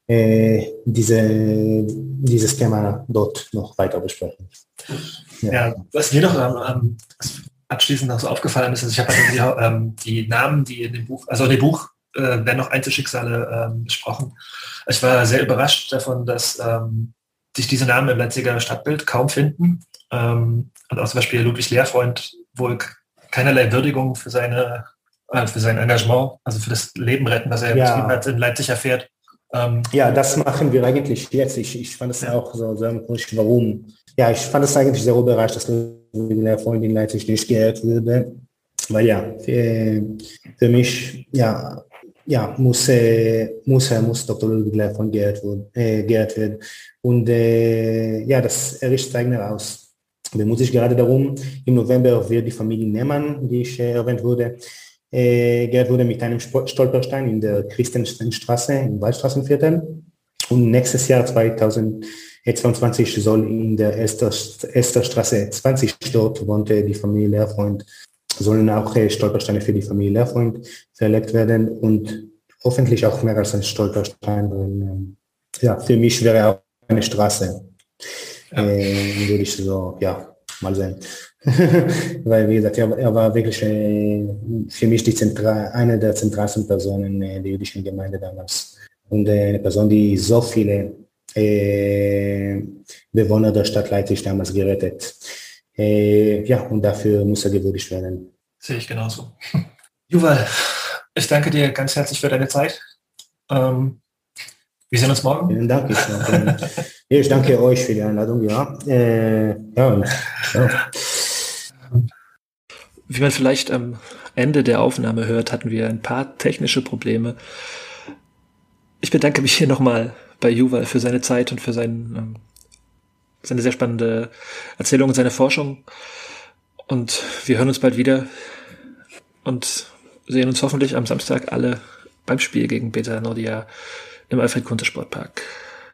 äh, diese, dieses Thema dort noch weiter besprechen. Ja, ja, was mir noch ähm, abschließend noch so aufgefallen ist, ist ich habe die, ähm, die Namen, die in dem Buch, also in dem Buch äh, werden noch Einzelschicksale ähm, besprochen. Ich war sehr überrascht davon, dass ähm, sich diese Namen im Leipziger Stadtbild kaum finden. Ähm, und auch zum Beispiel Ludwig Lehrfreund wohl keinerlei Würdigung für seine äh, für sein Engagement, also für das Leben retten, was er ja. hat, in Leipzig erfährt. Ähm, ja, das machen wir eigentlich jetzt. Ich, ich fand es ja. auch so, so warum. Ja, ich fand es eigentlich sehr überrascht, dass Ludwig Lehrfreund in Leipzig nicht geehrt würde. Weil ja, für, für mich, ja, ja, muss, äh, muss, äh, muss Doktor Ludwig Lehrfreund geehrt werden. Äh, geehrt werden. Und äh, ja, das Erich Zeigner aus. Bemüht sich gerade darum, im November wird die Familie Nehmann, die ich äh, erwähnt wurde, äh, geehrt wurde mit einem Stolperstein in der Christenstraße, im Waldstraßenviertel. Und nächstes Jahr zweitausendzweiundzwanzig soll in der Esterstraße zwanzig, dort wohnte die Familie Lehrfreund, sollen auch äh, Stolpersteine für die Familie Lehrfreund verlegt werden und hoffentlich auch mehr als ein Stolperstein, weil äh, ja, für mich wäre auch eine Straße. Ja. Äh, würde ich so, ja, mal sehen. Weil, wie gesagt, er, er war wirklich äh, für mich die Zentral, eine der zentralsten Personen äh, der jüdischen Gemeinde damals. Und äh, eine Person, die so viele äh, Bewohner der Stadt Leipzig damals gerettet. Äh, ja, und dafür muss er gewürdigt werden. Sehe ich genauso. Yuval, ich danke dir ganz herzlich für deine Zeit. Ähm, wir sehen uns morgen. Vielen Dank. Ich danke, ich danke euch für die Einladung. Ja, äh, ja, und, ja. Wie man vielleicht am Ende der Aufnahme hört, hatten wir ein paar technische Probleme. Ich bedanke mich hier nochmal bei Yuval für seine Zeit und für sein, seine sehr spannende Erzählung und seine Forschung. Und wir hören uns bald wieder und sehen uns hoffentlich am Samstag alle beim Spiel gegen Beta Nordia im Alfred-Kunze-Sportpark.